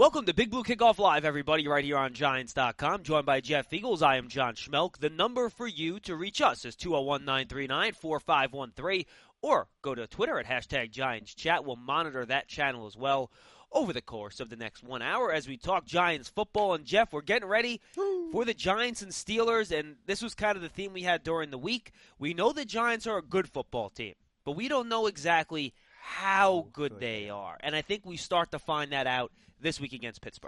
Welcome to Big Blue Kickoff Live, everybody, right here on Giants.com. Joined by Jeff Eagles, I am John Schmelk. The number for you to reach us is 201-939-4513, or go to Twitter at #GiantsChat. We'll monitor that channel as well over the course of the next 1 hour as we talk Giants football. And, Jeff, we're getting ready for the Giants and Steelers, and this was kind of the theme we had during the week. We know the Giants are a good football team, but we don't know exactly how good they are. And I think we start to find that out this week against Pittsburgh.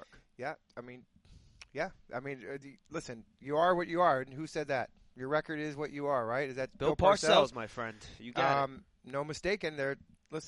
Listen, you are what you are. And who said that? Your record is what you are, right? Is that Bill Parcells, my friend? You got it. No mistaken. They're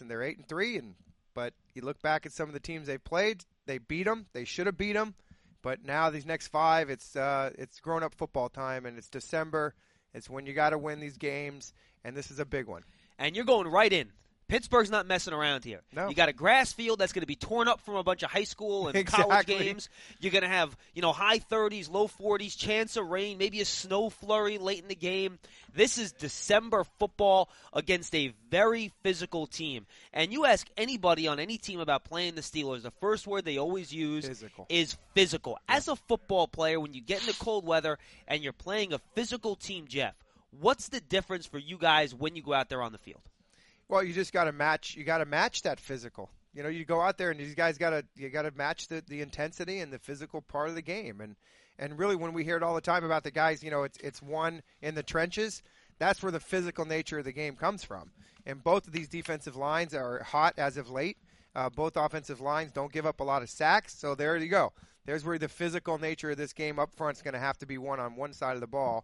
8-3, but you look back at some of the teams they played. They beat them. They should have beat them. But now these next 5, it's grown-up football time, and it's December. It's when you got to win these games, and this is a big one. And you're going right in. Pittsburgh's not messing around here. No. You got a grass field that's going to be torn up from a bunch of high school and college games. You're going to have, high 30s, low 40s, chance of rain, maybe a snow flurry late in the game. This is December football against a very physical team. And you ask anybody on any team about playing the Steelers, the first word they always use is physical. As a football player, when you get into cold weather and you're playing a physical team, Jeff, what's the difference for you guys when you go out there on the field? Well, you just got to match. You got to match that physical. You go out there and these guys got to match the intensity and the physical part of the game. And really, when we hear it all the time about the guys, it's won in the trenches. That's where the physical nature of the game comes from. And both of these defensive lines are hot as of late. Both offensive lines don't give up a lot of sacks. So there you go. There's where the physical nature of this game up front is going to have to be won on one side of the ball.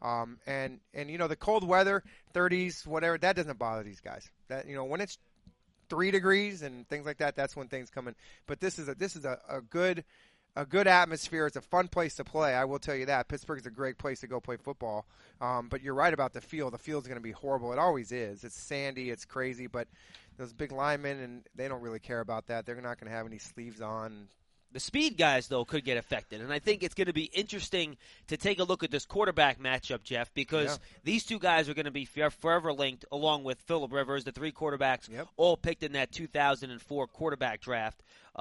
And the cold weather, 30s, whatever, that doesn't bother these guys. That when it's 3 degrees and things like that, that's when things come in. But this is a good atmosphere. It's a fun place to play. I will tell you that. Pittsburgh is a great place to go play football. But you're right about the field. The field's going to be horrible. It always is. It's sandy. It's crazy. But those big linemen, and they don't really care about that. They're not going to have any sleeves on. The speed guys, though, could get affected. And I think it's going to be interesting to take a look at this quarterback matchup, Jeff, because these two guys are going to be forever linked, along with Phillip Rivers, the 3 quarterbacks, all picked in that 2004 quarterback draft.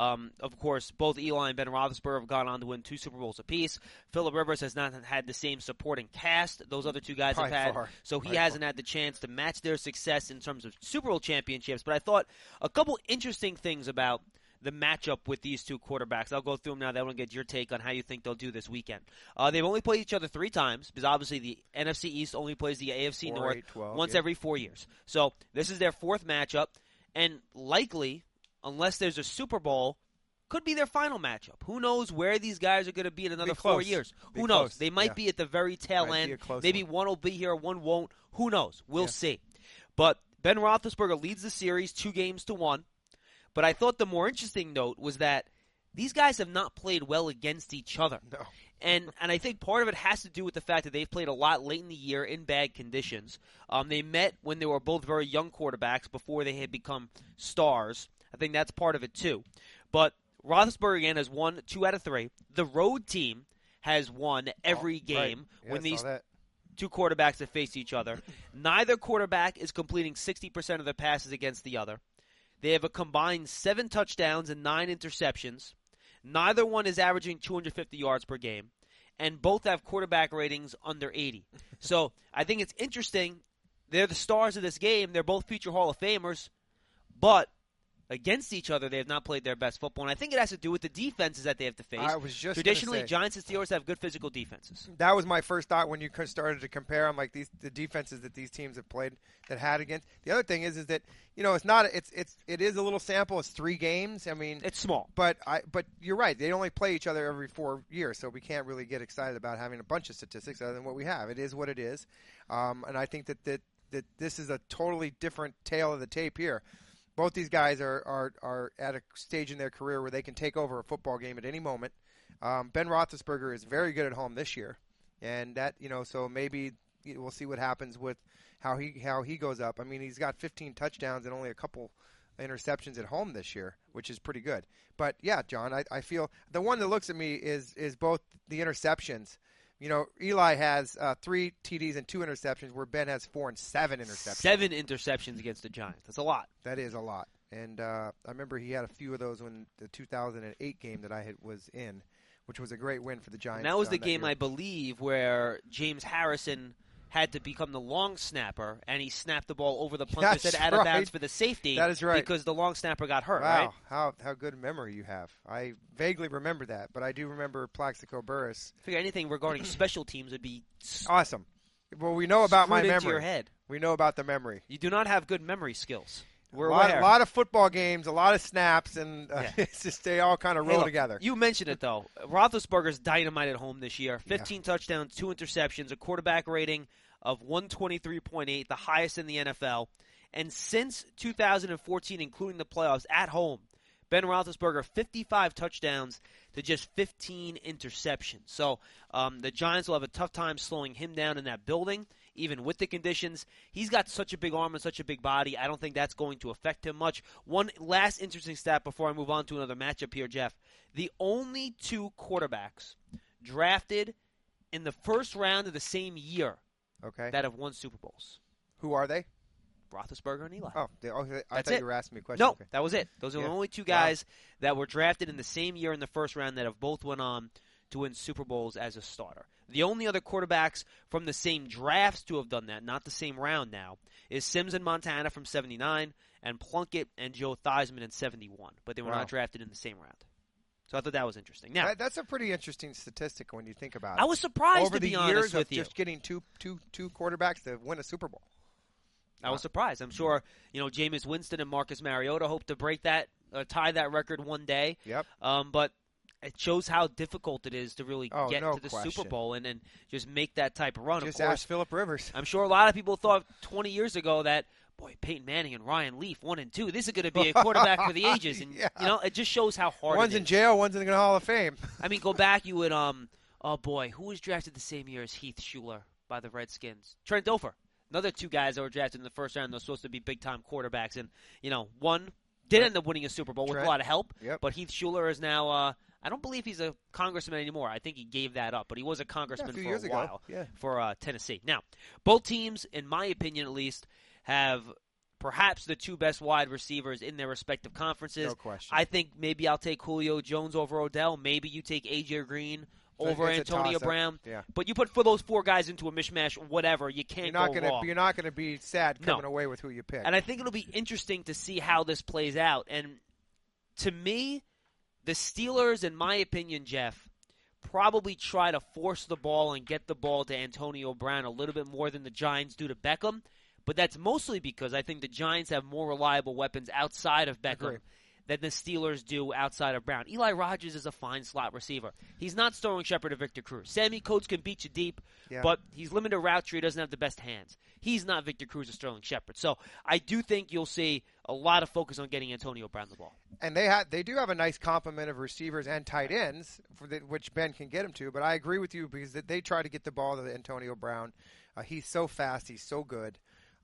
Of course, both Eli and Ben Roethlisberger have gone on to win 2 Super Bowls apiece. Phillip Rivers has not had the same supporting cast those other 2 guys have had, so he hasn't had the chance to match their success in terms of Super Bowl championships. But I thought a couple interesting things about the matchup with these 2 quarterbacks. I'll go through them now. Then I want to get your take on how you think they'll do this weekend. They've only played each other 3 times because obviously the NFC East only plays the AFC North 12, once every 4 years. So this is their 4th matchup, and likely, unless there's a Super Bowl, could be their final matchup. Who knows where these guys are going to be in another 4 years? Who knows? They might be at the very tail end. Maybe one will be here, one won't. Who knows? We'll see. But Ben Roethlisberger leads the series 2-1. But I thought the more interesting note was that these guys have not played well against each other. No. And I think part of it has to do with the fact that they've played a lot late in the year in bad conditions. They met when they were both very young quarterbacks before they had become stars. I think that's part of it too. But Roethlisberger, again, has won 2 out of 3. The road team has won every game when these 2 quarterbacks have faced each other. Neither quarterback is completing 60% of their passes against the other. They have a combined 7 touchdowns and 9 interceptions. Neither one is averaging 250 yards per game. And both have quarterback ratings under 80. So I think it's interesting. They're the stars of this game. They're both future Hall of Famers. But against each other, they have not played their best football. And I think it has to do with the defenses that they have to face. I was just Traditionally, Giants and Steelers have good physical defenses. That was my first thought when you started to compare them, like the defenses that these teams have played that had against. The other thing is that it is a little sample. It's 3 games. I mean, it's small. But you're right. They only play each other every 4 years, so we can't really get excited about having a bunch of statistics other than what we have. It is what it is, and I think that this is a totally different tale of the tape here. Both these guys are at a stage in their career where they can take over a football game at any moment. Ben Roethlisberger is very good at home this year, and that so maybe we'll see what happens with how he goes up. I mean, he's got 15 touchdowns and only a couple interceptions at home this year, which is pretty good. But yeah, John, I feel the one that looks at me is both the interceptions. Eli has 3 TDs and 2 interceptions, where Ben has 4 and 7 interceptions. 7 interceptions against the Giants. That's a lot. That is a lot. And I remember he had a few of those when the 2008 game that I was in, which was a great win for the Giants. And that was the game, year. I believe, where James Harrison had to become the long snapper, and he snapped the ball over the punter's head out of bounds for the safety. That is right. Because the long snapper got hurt, wow, right? How good memory you have. I vaguely remember that, but I do remember Plaxico Burress. I figure anything regarding special teams would be awesome. Well, we know about my memory. Into your head. We know about the memory. You do not have good memory skills. We're a lot of football games, a lot of snaps, and it's just they all kind of roll together. You mentioned it, though. Roethlisberger's dynamite at home this year. 15 touchdowns, 2 interceptions, a quarterback rating of 123.8, the highest in the NFL. And since 2014, including the playoffs, at home, Ben Roethlisberger, 55 touchdowns to just 15 interceptions. So the Giants will have a tough time slowing him down in that building, even with the conditions. He's got such a big arm and such a big body. I don't think that's going to affect him much. One last interesting stat before I move on to another matchup here, Jeff. The only 2 quarterbacks drafted in the first round of the same year that have won Super Bowls. Who are they? Roethlisberger and Eli. Oh, I thought you were asking me a question. No, okay. that was it. Those are the only 2 guys that were drafted in the same year in the first round that have both went on to win Super Bowls as a starter. The only other quarterbacks from the same drafts to have done that, not the same round now, is Sims in Montana from 79 and Plunkett and Joe Theismann in 71. But they were not drafted in the same round. So I thought that was interesting. Now that's a pretty interesting statistic when you think about it. I was surprised, to be honest with you. Just getting two quarterbacks to win a Super Bowl. I was surprised. I'm sure, Jameis Winston and Marcus Mariota hope to break that, tie that record one day. Yep. But it shows how difficult it is to really get to the question. Super Bowl and just make that type of run. Just of course, ask Phillip Rivers. I'm sure a lot of people thought 20 years ago that, boy, Peyton Manning and Ryan Leaf, 1 and 2, this is going to be a quarterback for the ages. And, it just shows how hard one's it is. in jail, one's in the Hall of Fame. I mean, go back, you would, oh boy, who was drafted the same year as Heath Schuler by the Redskins? Trent Dilfer. Another 2 guys that were drafted in the first round. They're supposed to be big-time quarterbacks. And, one did end up winning a Super Bowl with a lot of help. Yep. But Heath Schuler is now, I don't believe he's a congressman anymore. I think he gave that up. But he was a congressman for a while for Tennessee. Now, both teams, in my opinion at least, have perhaps the 2 best wide receivers in their respective conferences. No question. I think maybe I'll take Julio Jones over Odell. Maybe you take A.J. Green over Antonio Brown. Yeah. But you put for those 4 guys into a mishmash, whatever, you can't go wrong. You're not going to be sad coming away with who you pick. And I think it'll be interesting to see how this plays out. And to me, the Steelers, in my opinion, Jeff, probably try to force the ball and get the ball to Antonio Brown a little bit more than the Giants do to Beckham. But that's mostly because I think the Giants have more reliable weapons outside of Beckham than the Steelers do outside of Brown. Eli Rogers is a fine slot receiver. He's not Sterling Shepard or Victor Cruz. Sammy Coates can beat you deep, but he's limited route tree. He doesn't have the best hands. He's not Victor Cruz or Sterling Shepard. So I do think you'll see a lot of focus on getting Antonio Brown the ball. And they do have a nice complement of receivers and tight ends, which Ben can get him to. But I agree with you because they try to get the ball to Antonio Brown. He's so fast. He's so good.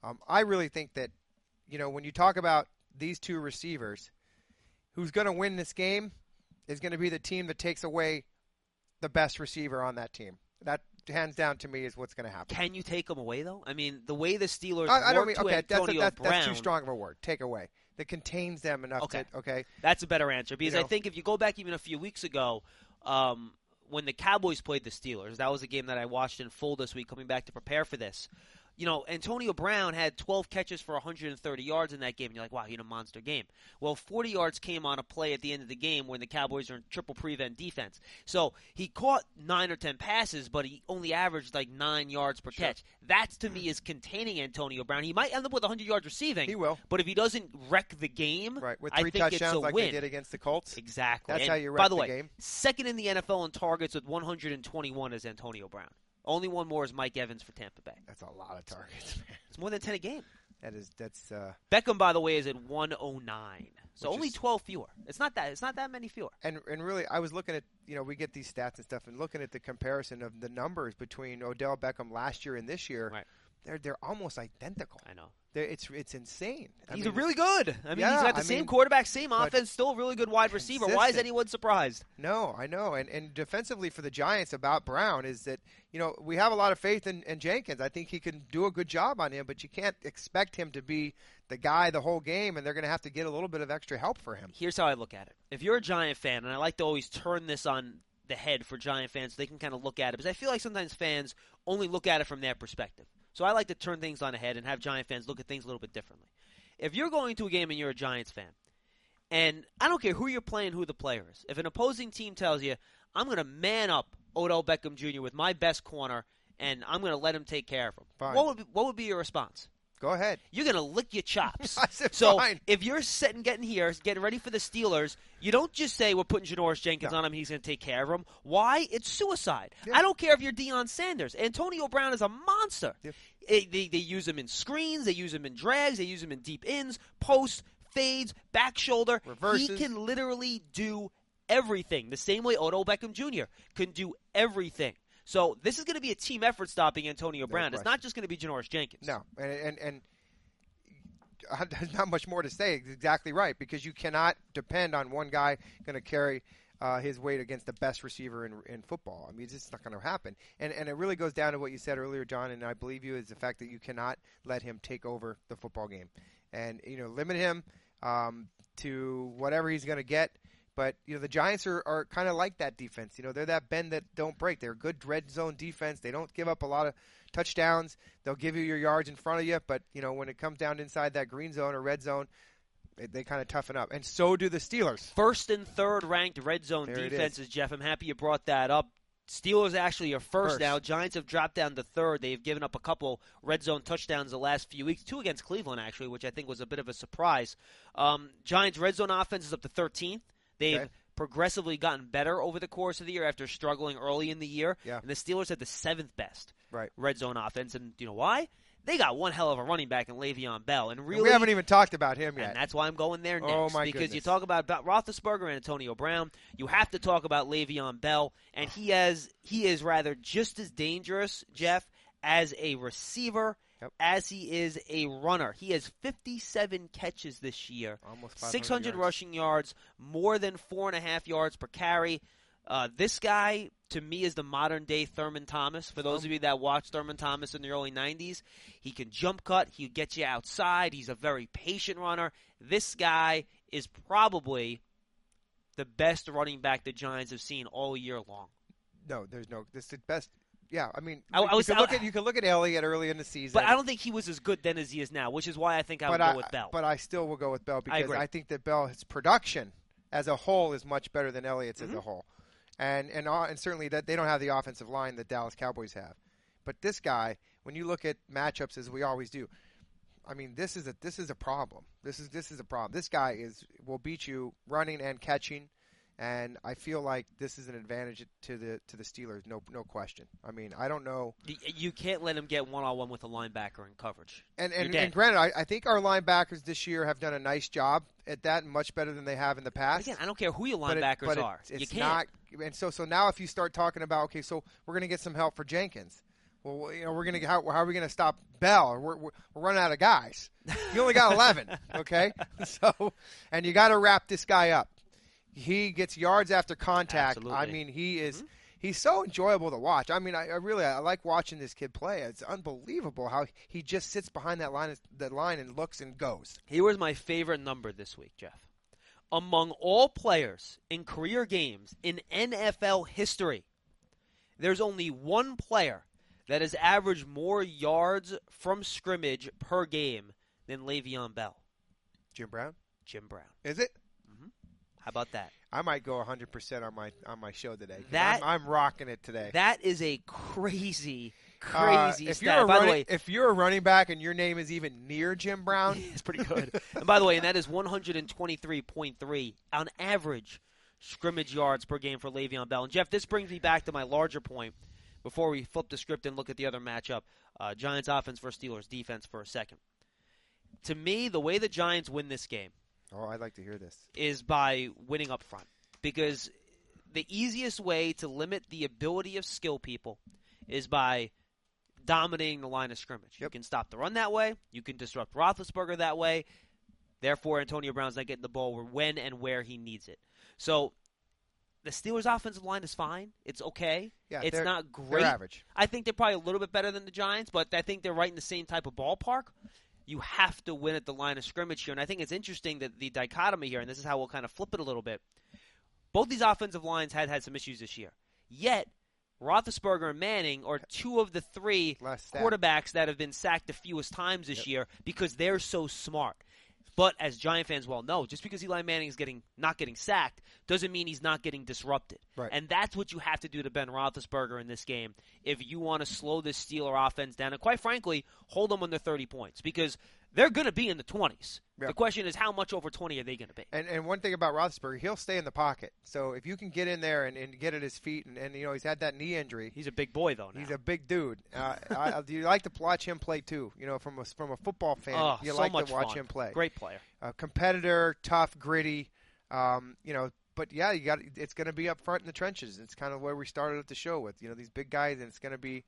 I really think that, when you talk about these 2 receivers, who's going to win this game is going to be the team that takes away the best receiver on that team. That, hands down, to me, is what's going to happen. Can you take them away, though? I mean, the way the Steelers I don't mean, to Antonio Brown. That's too strong of a word. Take away. That contains them enough to, That's a better answer. Because I think if you go back even a few weeks ago, when the Cowboys played the Steelers, that was a game that I watched in full this week coming back to prepare for this. Antonio Brown had 12 catches for 130 yards in that game, and you're like, wow, he had a monster game. Well, 40 yards came on a play at the end of the game when the Cowboys are in triple prevent defense. So he caught 9 or 10 passes, but he only averaged like 9 yards per catch. That, to me, is containing Antonio Brown. He might end up with 100 yards receiving. He will. But if he doesn't wreck the game, with 3 I think touchdowns it's a like win. they did against the Colts. Exactly. That's and how you wreck by the way, game. Second in the NFL in targets with 121 is Antonio Brown. Only one more is Mike Evans for Tampa Bay. That's a lot of targets, man. It's more than 10 a game. That's Beckham, by the way, is at 109. So only 12 fewer. It's not that many fewer. And really, I was looking at, we get these stats and stuff, and looking at the comparison of the numbers between Odell Beckham last year and this year. Right. they're almost identical. I know. It's insane. He's really good. I mean, yeah, he's got the same quarterback, same offense, still a really good wide receiver. Why is anyone surprised? No, I know. And defensively for the Giants about Brown is that, we have a lot of faith in Jenkins. I think he can do a good job on him, but you can't expect him to be the guy the whole game, and they're going to have to get a little bit of extra help for him. Here's how I look at it. If you're a Giant fan, and I like to always turn this on the head for Giant fans so they can kind of look at it, because I feel like sometimes fans only look at it from their perspective. So I like to turn things on the head and have Giant fans look at things a little bit differently. If you're going to a game and you're a Giants fan, and I don't care who you're playing, who the player is, if an opposing team tells you, I'm going to man up Odell Beckham Jr. with my best corner, and I'm going to let him take care of him, Fine. What would be your response? Go ahead. You're going to lick your chops. I said so fine. if you're getting ready for the Steelers, you don't just say we're putting Janoris Jenkins on him, he's going to take care of him. Why? It's suicide. Yeah. I don't care if you're Deion Sanders. Antonio Brown is a monster. Yeah. They use him in screens, they use him in drags, they use him in deep ins, posts, fades, back shoulder. Reverses. He can literally do everything. The same way Odell Beckham Jr. can do everything. So this is going to be a team effort stopping Antonio Brown. It's not just going to be Janoris Jenkins. No, and there's not much more to say. It's exactly right, because you cannot depend on one guy going to carry his weight against the best receiver in football. I mean, it's just not going to happen. And it really goes down to what you said earlier, John, and I believe you, is the fact that you cannot let him take over the football game. And, limit him to whatever he's going to get. But, the Giants are kind of like that defense. They're that bend that don't break. They're a good red zone defense. They don't give up a lot of touchdowns. They'll give you your yards in front of you. But, when it comes down inside that green zone or red zone, they kind of toughen up. And so do the Steelers. First and third ranked red zone defenses, Jeff. I'm happy you brought that up. Steelers actually are first now. Giants have dropped down to third. They've given up a couple red zone touchdowns the last few weeks, 2 against Cleveland, actually, which I think was a bit of a surprise. Giants' red zone offense is up to 13th. They've progressively gotten better over the course of the year after struggling early in the year. Yeah. And the Steelers had the 7th best red zone offense. And you know why? They got one hell of a running back in Le'Veon Bell. And really, we haven't even talked about him yet. And that's why I'm going there next. Oh, my because goodness. you talk about Roethlisberger and Antonio Brown. You have to talk about Le'Veon Bell. And he is rather just as dangerous, Jeff, as a receiver as he is a runner. He has 57 catches this year. Almost 600 yards. rushing yards, more than 4.5 yards per carry. This guy, to me, is the modern-day Thurman Thomas. For those of you that watched Thurman Thomas in the early 90s, he can jump cut. He'll get you outside. He's a very patient runner. This guy is probably the best running back the Giants have seen all year long. No, there's no. This is the best. Yeah, I mean, you can look at Elliott early in the season. But I don't think he was as good then as he is now, which is why I think I would go with Bell. But I still will go with Bell because I think that Bell's production as a whole is much better than Elliott's as a whole. And certainly that they don't have the offensive line that Dallas Cowboys have. But this guy, when you look at matchups as we always do, I mean, this is a problem. This is a problem. This guy will beat you running and catching. And I feel like this is an advantage to the Steelers, no question. I mean, I don't know. You can't let him get one-on-one with a linebacker in coverage. And granted, I think our linebackers this year have done a nice job at that, and much better than they have in the past. Again, I don't care who your linebackers are. It's you can't. Not, and so now if you start talking about, okay, so we're going to get some help for Jenkins. Well, we're going to how are we going to stop Bell? We're running out of guys. You only got 11, okay? So, and you got to wrap this guy up. He gets yards after contact. Absolutely. I mean, he's so enjoyable to watch. I mean, I really like watching this kid play. It's unbelievable how he just sits behind that line and looks and goes. Here was my favorite number this week, Jeff. Among all players in career games in NFL history, there's only one player that has averaged more yards from scrimmage per game than Le'Veon Bell. Jim Brown? Jim Brown. Is it? How about that? I might go 100% on my show today. I'm rocking it today. That is a crazy if stat. By the way, if you're a running back and your name is even near Jim Brown, it's pretty good. And by the way, that is 123.3 on average scrimmage yards per game for Le'Veon Bell. And Jeff, this brings me back to my larger point before we flip the script and look at the other matchup. Giants offense versus Steelers defense for a second. To me, the way the Giants win this game, I'd like to hear this, is by winning up front. Because the easiest way to limit the ability of skill people is by dominating the line of scrimmage. Yep. You can stop the run that way. You can disrupt Roethlisberger that way. Therefore, Antonio Brown's not getting the ball when and where he needs it. So the Steelers' offensive line is fine. It's okay. Yeah, it's not great. They're average. I think they're probably a little bit better than the Giants, but I think they're right in the same type of ballpark. You have to win at the line of scrimmage here, and I think it's interesting that the dichotomy here, and this is how we'll kind of flip it a little bit. Both these offensive lines had some issues this year. Yet, Roethlisberger and Manning are two of the three quarterbacks that have been sacked the fewest times this year because they're so smart. But as Giant fans well know, just because Eli Manning is not getting sacked doesn't mean he's not getting disrupted. Right. And that's what you have to do to Ben Roethlisberger in this game if you want to slow this Steeler offense down and, quite frankly, hold them under 30 points because they're going to be in the 20s. Yep. The question is how much over 20 are they going to be? And one thing about Roethlisberger, he'll stay in the pocket. So if you can get in there and get at his feet, and he's had that knee injury. He's a big boy, though, now. He's a big dude. You like to watch him play, too. From a football fan, you so like much to watch fun. him play. Great player. Competitor, tough, gritty. But yeah, it's going to be up front in the trenches. It's kind of where we started at the show with, these big guys, and it's going to be,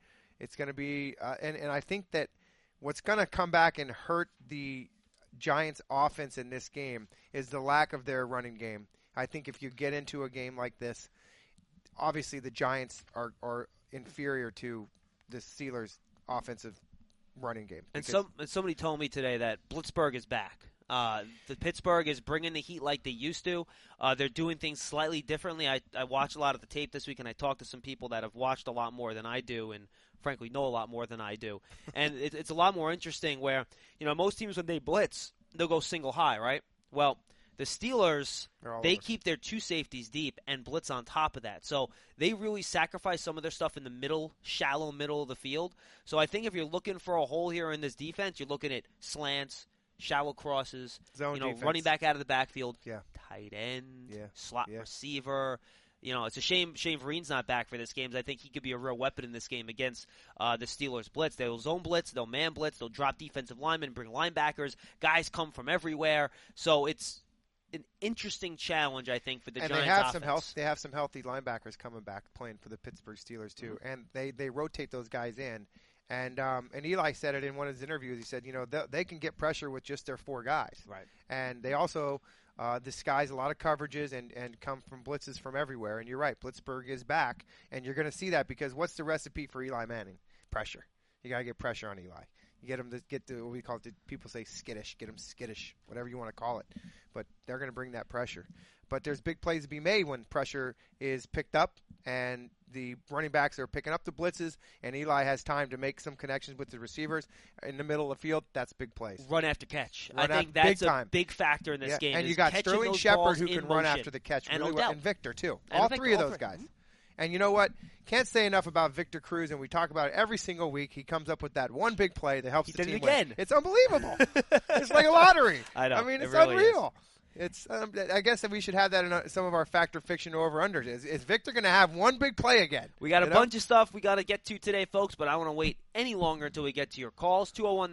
and I think that what's going to come back and hurt the Giants' offense in this game is the lack of their running game. I think if you get into a game like this, obviously the Giants are inferior to the Steelers' offensive running game. And somebody told me today that Blitzburg is back. The Pittsburgh is bringing the heat like they used to. They're doing things slightly differently. I watched a lot of the tape this week, and I talked to some people that have watched a lot more than I do and, frankly, know a lot more than I do. And it's a lot more interesting where, most teams when they blitz, they'll go single high, right? Well, the Steelers, they keep their two safeties deep and blitz on top of that. So they really sacrifice some of their stuff in the shallow middle of the field. So I think if you're looking for a hole here in this defense, you're looking at slants, shallow crosses, zone defense, running back out of the backfield, yeah, tight end, yeah, slot receiver. It's a shame Vereen's not back for this game. I think he could be a real weapon in this game against the Steelers' blitz. They'll zone blitz, they'll man blitz, they'll drop defensive linemen, bring linebackers. Guys come from everywhere. So it's an interesting challenge, I think, for the Giants offense. They have some healthy linebackers coming back playing for the Pittsburgh Steelers too, and they rotate those guys in. And Eli said it in one of his interviews. He said, they can get pressure with just their four guys. Right. And they also disguise a lot of coverages and come from blitzes from everywhere. And you're right, Blitzburg is back, and you're going to see that because what's the recipe for Eli Manning? Pressure. You got to get pressure on Eli. You get him to get to what we call it. People say skittish. Get him skittish, whatever you want to call it. But they're going to bring that pressure. But there's big plays to be made when pressure is picked up and the running backs are picking up the blitzes, and Eli has time to make some connections with the receivers in the middle of the field. That's big plays. Run after catch. I think that's a big factor in this game. And you got Sterling Shepard who can run after the catch and really Odell. well, and Victor too. All three of those guys. And you know what? Can't say enough about Victor Cruz, and we talk about it every single week. He comes up with that one big play that helps the team win. It's unbelievable. It's like a lottery. I know. I mean, it's really unreal. It's. I guess that we should have that in some of our factor fiction over-unders. Is Victor going to have one big play again? We got a bunch of stuff we got to get to today, folks, but I don't want to wait any longer until we get to your calls.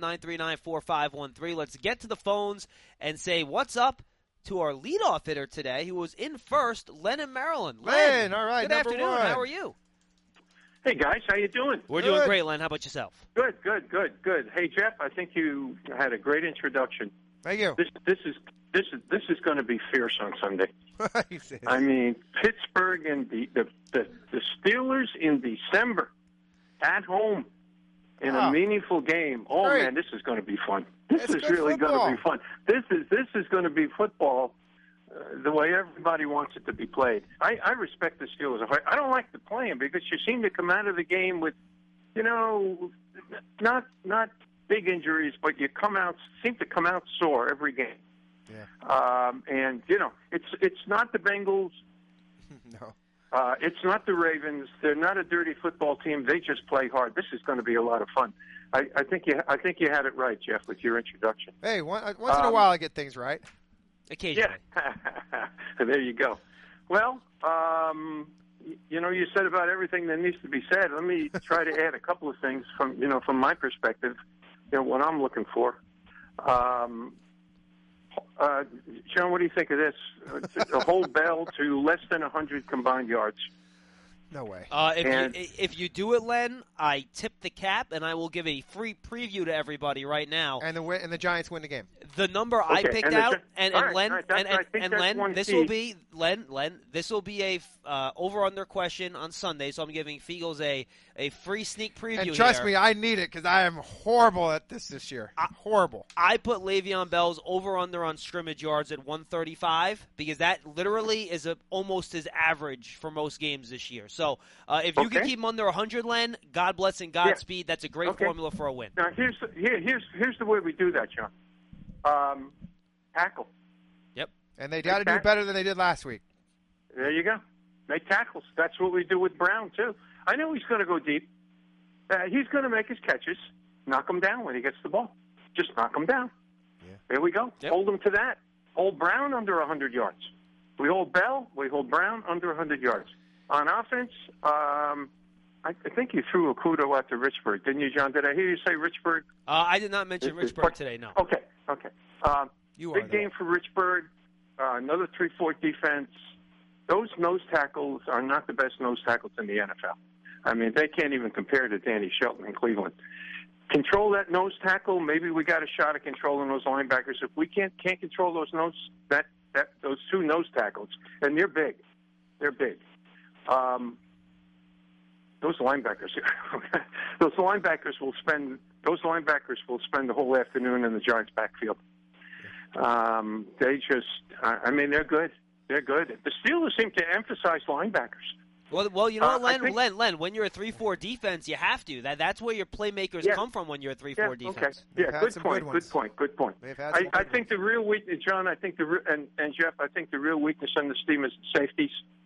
201-939-4513. Let's get to the phones and say what's up to our leadoff hitter today, who was in first, Len in Maryland. Len, all right, good afternoon. One. How are you? Hey, guys. How you doing? We're doing great, Len. How about yourself? Good. Hey, Jeff, I think you had a great introduction. Thank you. This is going to be fierce on Sunday. I mean, Pittsburgh and the Steelers in December at home in a meaningful game. Oh, great. Man, this is going to be fun. This is really football. going to be fun. This is going to be football the way everybody wants it to be played. I respect the Steelers. I don't like the playing because you seem to come out of the game with, not big injuries, but you seem to come out sore every game. Yeah. And it's not the Bengals. No. It's not the Ravens. They're not a dirty football team. They just play hard. This is going to be a lot of fun. I think you had it right, Jeff, with your introduction. Hey, once in a while I get things right. Occasionally. Yeah. There you go. Well, you said about everything that needs to be said. Let me try to add a couple of things from my perspective. What I'm looking for. John, what do you think of this? A whole bell to less than 100 combined yards. No way. If you do it, Len, I tip the cap, and I will give a free preview to everybody right now. And the Giants win the game. The number I picked out, and Len, this will be this will be a over/under question on Sunday. So I'm giving Feagles a free sneak preview. And trust here. me, I need it because I am horrible at this year. Horrible. I put Le'Veon Bell's over/under on scrimmage yards at 135 because that literally is almost his average for most games this year. So if you can keep him under 100, Len, God bless and Godspeed. That's a great formula for a win. Now here's the way we do that, John. Tackle. Yep. And they got to do better than they did last week. There you go. Make tackles. That's what we do with Brown too. I know he's going to go deep. He's going to make his catches. Knock him down when he gets the ball. Just knock him down. Yeah. There we go. Yep. Hold him to that. Hold Brown under 100 yards. We hold Bell. We hold Brown under 100 yards. On offense, I think you threw a kudo out to Richburg, didn't you, John? Did I hear you say Richburg? I did not mention Richburg today, no. Okay. Big game for Richburg. Another 3-4 defense. Those nose tackles are not the best nose tackles in the NFL. I mean, they can't even compare to Danny Shelton in Cleveland. Control that nose tackle. Maybe we got a shot at controlling those linebackers. If we can't control those those two nose tackles, and they're big. They're big. Those linebackers will spend the whole afternoon in the Giants' backfield. They're good. They're good. The Steelers seem to emphasize linebackers. Well, you know what, Len, when you're a 3-4 defense, you have to. That's where your playmakers come from when you're a 3-4 defense. Okay. Yeah, good point. I think the real weakness, John, and Jeff, I think the real weakness on this team is the safeties.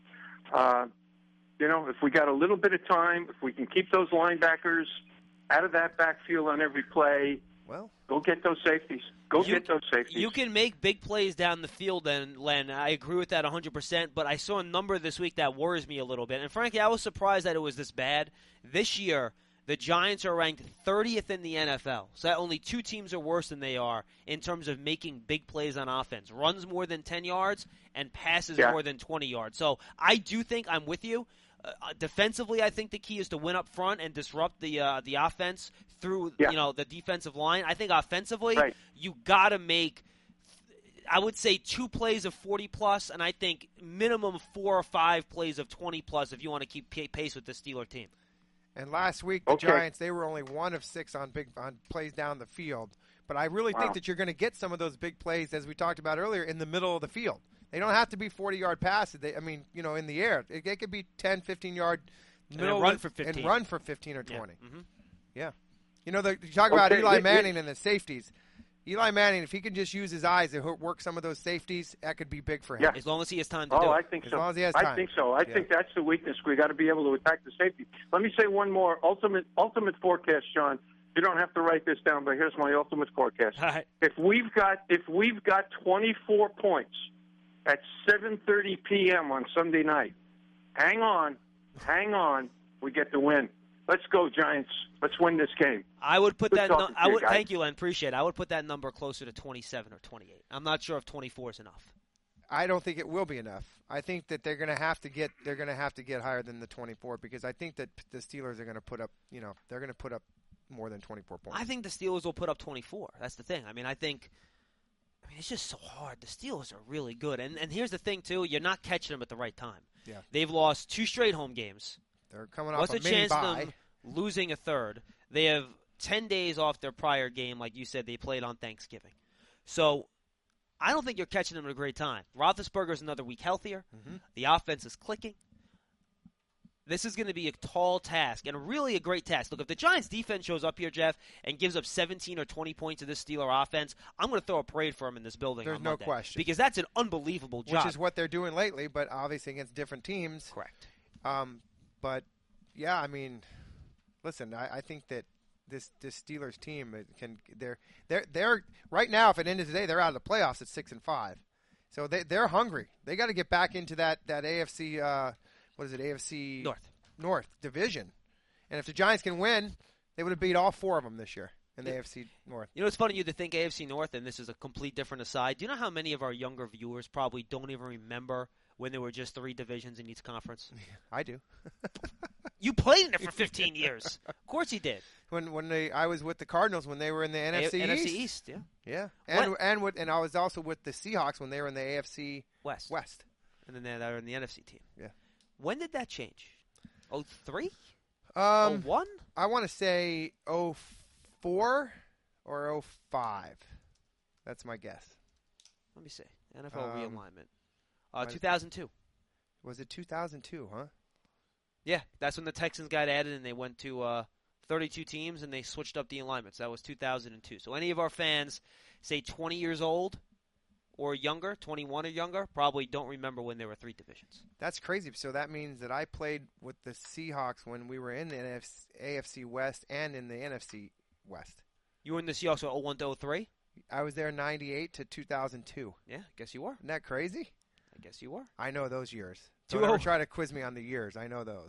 If we got a little bit of time, if we can keep those linebackers out of that backfield on every play, go get those safeties. You can make big plays down the field, and Len, I agree with that 100%, but I saw a number this week that worries me a little bit. And frankly, I was surprised that it was this bad. This year, the Giants are ranked 30th in the NFL, so that only two teams are worse than they are in terms of making big plays on offense. Runs more than 10 yards and passes more than 20 yards. So I do think I'm with you. Defensively, I think the key is to win up front and disrupt the offense through the defensive line. I think offensively, you got to make, I would say, 2 plays of 40-plus, and I think minimum 4 or 5 plays of 20-plus if you want to keep pace with the Steeler team. And last week, the Giants, they were only 1 of 6 on plays down the field. But I really think that you're going to get some of those big plays, as we talked about earlier, in the middle of the field. They don't have to be 40-yard passes. In the air. They could be 10, 15-yard middle and run for 15. And run for 15 or 20. Yeah. Mm-hmm. Yeah. You talk about Eli Manning and the safeties. Eli Manning, if he can just use his eyes to work some of those safeties, that could be big for him. Yeah. As long as he has time to do it. I think so. As long as he has time. I think so. I think that's the weakness. We got to be able to attack the safety. Let me say one more ultimate forecast, John. You don't have to write this down, but here's my ultimate forecast. All right. If we've got 24 points at 7:30 p.m. on Sunday night, hang on, we get the win. Let's go, Giants. Let's win this game. I would put thank you, Len. Appreciate it. I would put that number closer to 27 or 28. I'm not sure if 24 is enough. I don't think it will be enough. I think that they're going to have to get higher than the 24 because I think that the Steelers are going to put up, they're going to put up more than 24 points. I think the Steelers will put up 24. That's the thing. I mean, it's just so hard. The Steelers are really good. And here's the thing, too. You're not catching them at the right time. Yeah. They've lost 2 straight home games. They're coming off What's a the chance mini of bye. them losing a third? They have 10 days off their prior game, like you said. They played on Thanksgiving. So I don't think you're catching them at a great time. Roethlisberger's another week healthier. Mm-hmm. The offense is clicking. This is going to be a tall task and really a great task. Look, if the Giants' defense shows up here, Jeff, and gives up 17 or 20 points to this Steeler offense, I'm going to throw a parade for them in this building. There's on no Monday, question. because that's an unbelievable job. Which is what they're doing lately, but obviously against different teams. Correct. But, yeah, I mean, listen, I think that this Steelers team they're right now, if it ended today, they're out of the playoffs at 6-5. So they're hungry. They got to get back into that AFC AFC North division. And if the Giants can win, they would have beat all 4 of them this year in the AFC North. You know, it's funny you to think AFC North, and this is a complete different aside. Do you know how many of our younger viewers probably don't even remember when there were just 3 divisions in each conference? I do. You played in it for 15 years. Of course he did. I was with the Cardinals when they were in the NFC East. NFC East, yeah. And I was also with the Seahawks when they were in the AFC West. And then they were in the NFC team. Yeah. When did that change? 03? 01? I want to say 04 or 05. That's my guess. Let me see. NFL realignment. 2002. Was it 2002, huh? Yeah, that's when the Texans got added and they went to 32 teams and they switched up the alignments. That was 2002. So any of our fans, say 20 years old or younger, 21 or younger, probably don't remember when there were 3 divisions. That's crazy. So that means that I played with the Seahawks when we were in the AFC West and in the NFC West. You were in the Seahawks from 01 to 03? I was there 98 to 2002. Yeah, I guess you were. Isn't that crazy? I guess you were. I know those years. Don't ever try to quiz me on the years. I know those.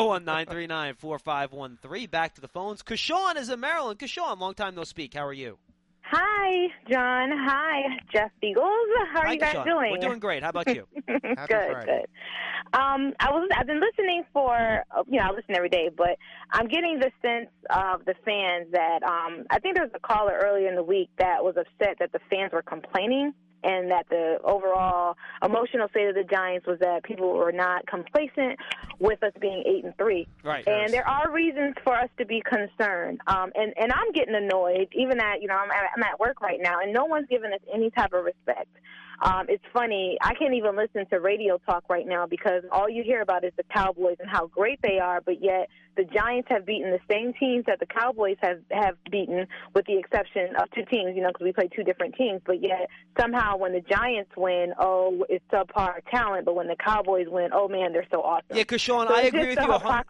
201-939-4513. Back to the phones. Kashawn is in Maryland. Kashawn, long time no speak. How are you? Hi, John. Hi, Jeff Beagles. How are you guys doing? We're doing great. How about you? Happy Friday. Good. I've been listening I listen every day, but I'm getting the sense of the fans that I think there was a caller earlier in the week that was upset that the fans were complaining and that the overall emotional state of the Giants was that people were not complacent with us being 8-3. Right. And there are reasons for us to be concerned. And I'm getting annoyed, even at, I'm at work right now, and no one's giving us any type of respect. It's funny, I can't even listen to radio talk right now because all you hear about is the Cowboys and how great they are, but yet the Giants have beaten the same teams that the Cowboys have beaten, with the exception of 2 teams, because we play 2 different teams, but yet somehow when the Giants win, it's subpar talent, but when the Cowboys win, oh man, they're so awesome. Yeah, Kashawn, I agree with you.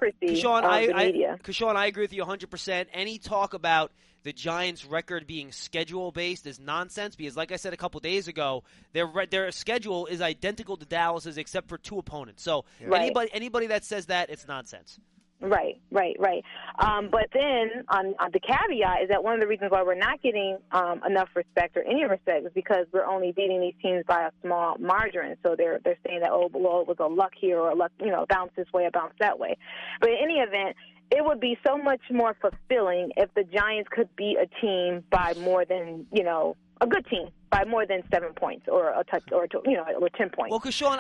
Kashawn, I agree with you 100%. Any talk about the Giants' record being schedule-based is nonsense because, like I said a couple days ago, their schedule is identical to Dallas's except for 2 opponents. So anybody that says that, it's nonsense. Right. But then on the caveat is that one of the reasons why we're not getting enough respect or any respect is because we're only beating these teams by a small margin. So they're saying that, it was a luck here or a luck, bounce this way or bounce that way. But in any event, it would be so much more fulfilling if the Giants could beat a team by more than, a good team by more than 7 points or a touch or 10 points. Well, Kashawn,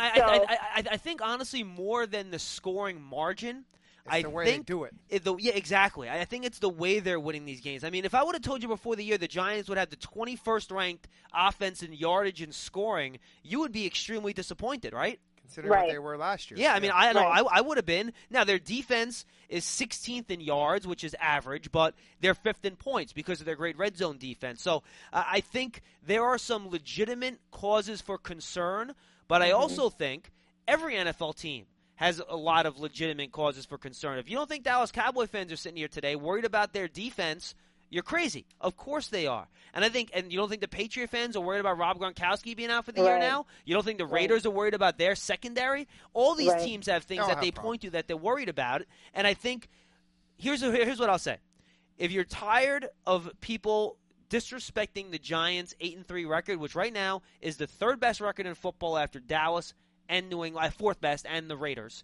I think honestly more than the scoring margin. It's the way they do it. Yeah, exactly. I think it's the way they're winning these games. I mean, if I would have told you before the year the Giants would have the 21st ranked offense in yardage and scoring, you would be extremely disappointed, right? Considering what they were last year. Yeah, I mean, I would have been. Now, their defense is 16th in yards, which is average, but they're 5th in points because of their great red zone defense. So I think there are some legitimate causes for concern, but I also think every NFL team has a lot of legitimate causes for concern. If you don't think Dallas Cowboy fans are sitting here today worried about their defense, you're crazy. Of course they are. And you don't think the Patriot fans are worried about Rob Gronkowski being out for the year now? You don't think the Raiders are worried about their secondary? All these teams have things that they point to that they're worried about. And I think here's what I'll say. If you're tired of people disrespecting the Giants' 8-3 record, which right now is the 3rd best record in football after Dallas and New England, 4th best, and the Raiders.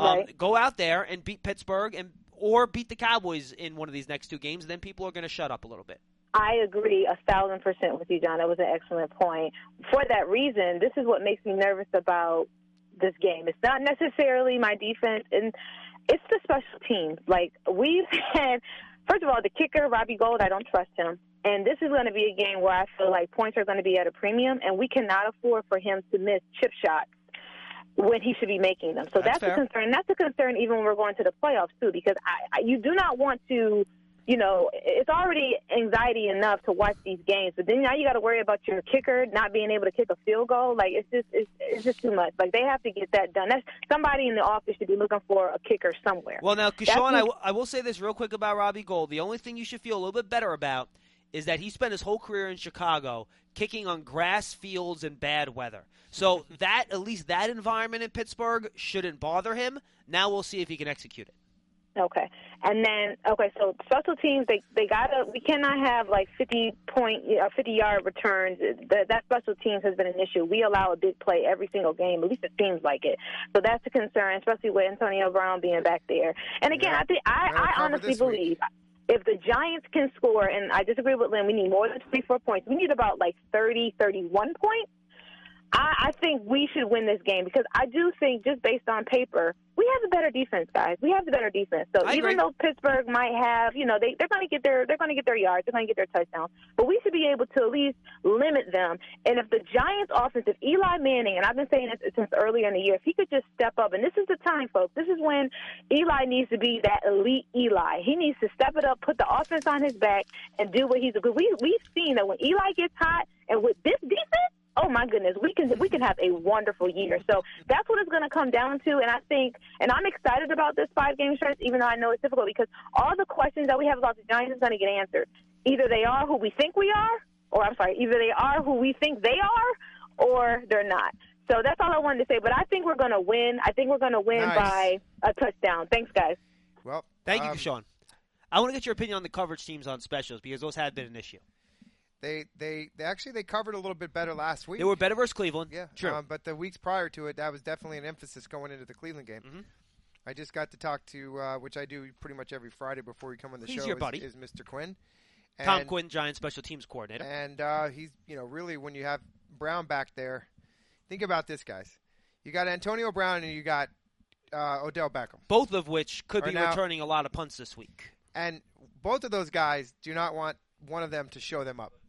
Go out there and beat Pittsburgh or beat the Cowboys in one of these next 2 games, and then people are going to shut up a little bit. I agree 1,000% with you, John. That was an excellent point. For that reason, this is what makes me nervous about this game. It's not necessarily my defense, and it's the special teams. Like, we've had, first of all, the kicker, Robbie Gould, I don't trust him. And this is going to be a game where I feel like points are going to be at a premium, and we cannot afford for him to miss chip shots when he should be making them. So that's a concern. That's a concern even when we're going to the playoffs, too, because you do not want to, it's already anxiety enough to watch these games, but then now you got to worry about your kicker not being able to kick a field goal. Like, it's just too much. Like, they have to get that done. Somebody in the office should be looking for a kicker somewhere. Well, now, Kashawn, I will say this real quick about Robbie Gould. The only thing you should feel a little bit better about is that he spent his whole career in Chicago kicking on grass fields and bad weather. So at least that environment in Pittsburgh shouldn't bother him. Now we'll see if he can execute it. Okay. And then, so special teams, we cannot have like 50-yard returns. That special teams has been an issue. We allow a big play every single game, at least it seems like it. So that's a concern, especially with Antonio Brown being back there. And again, I honestly believe if the Giants can score, and I disagree with Lynn, we need more than 24 points. We need about like 30, 31 points. I think we should win this game because I do think, just based on paper, we have a better defense, guys. We have the better defense. So even though Pittsburgh might have, they're going to get their yards, they're going to get their touchdowns, but we should be able to at least limit them. And if the Giants' offense, if Eli Manning, and I've been saying this since earlier in the year, if he could just step up, and this is the time, folks. This is when Eli needs to be that elite Eli. He needs to step it up, put the offense on his back, and do what he's doing. We've seen that when Eli gets hot, and with this defense, oh my goodness, we can have a wonderful year. So that's what it's going to come down to. And I think, and I'm excited about this 5-game stretch, even though I know it's difficult because all the questions that we have about the Giants is going to get answered. Either they are who we think we are, either they are who we think they are, or they're not. So that's all I wanted to say. But I think we're going to win. I think we're going to win by a touchdown. Thanks, guys. Well, thank you, Sean. I want to get your opinion on the coverage teams on specials because those have been an issue. They covered a little bit better last week. They were better versus Cleveland. Yeah, true. But the weeks prior to it, that was definitely an emphasis going into the Cleveland game. Mm-hmm. I just got to talk to, which I do pretty much every Friday before we come on the show. He's your buddy. Is Mr. Quinn. Tom Quinn, Giants special teams coordinator. And he's, really when you have Brown back there, think about this, guys. You got Antonio Brown and you got Odell Beckham. Both of which could be returning a lot of punts this week. And both of those guys do not want one of them to show them up.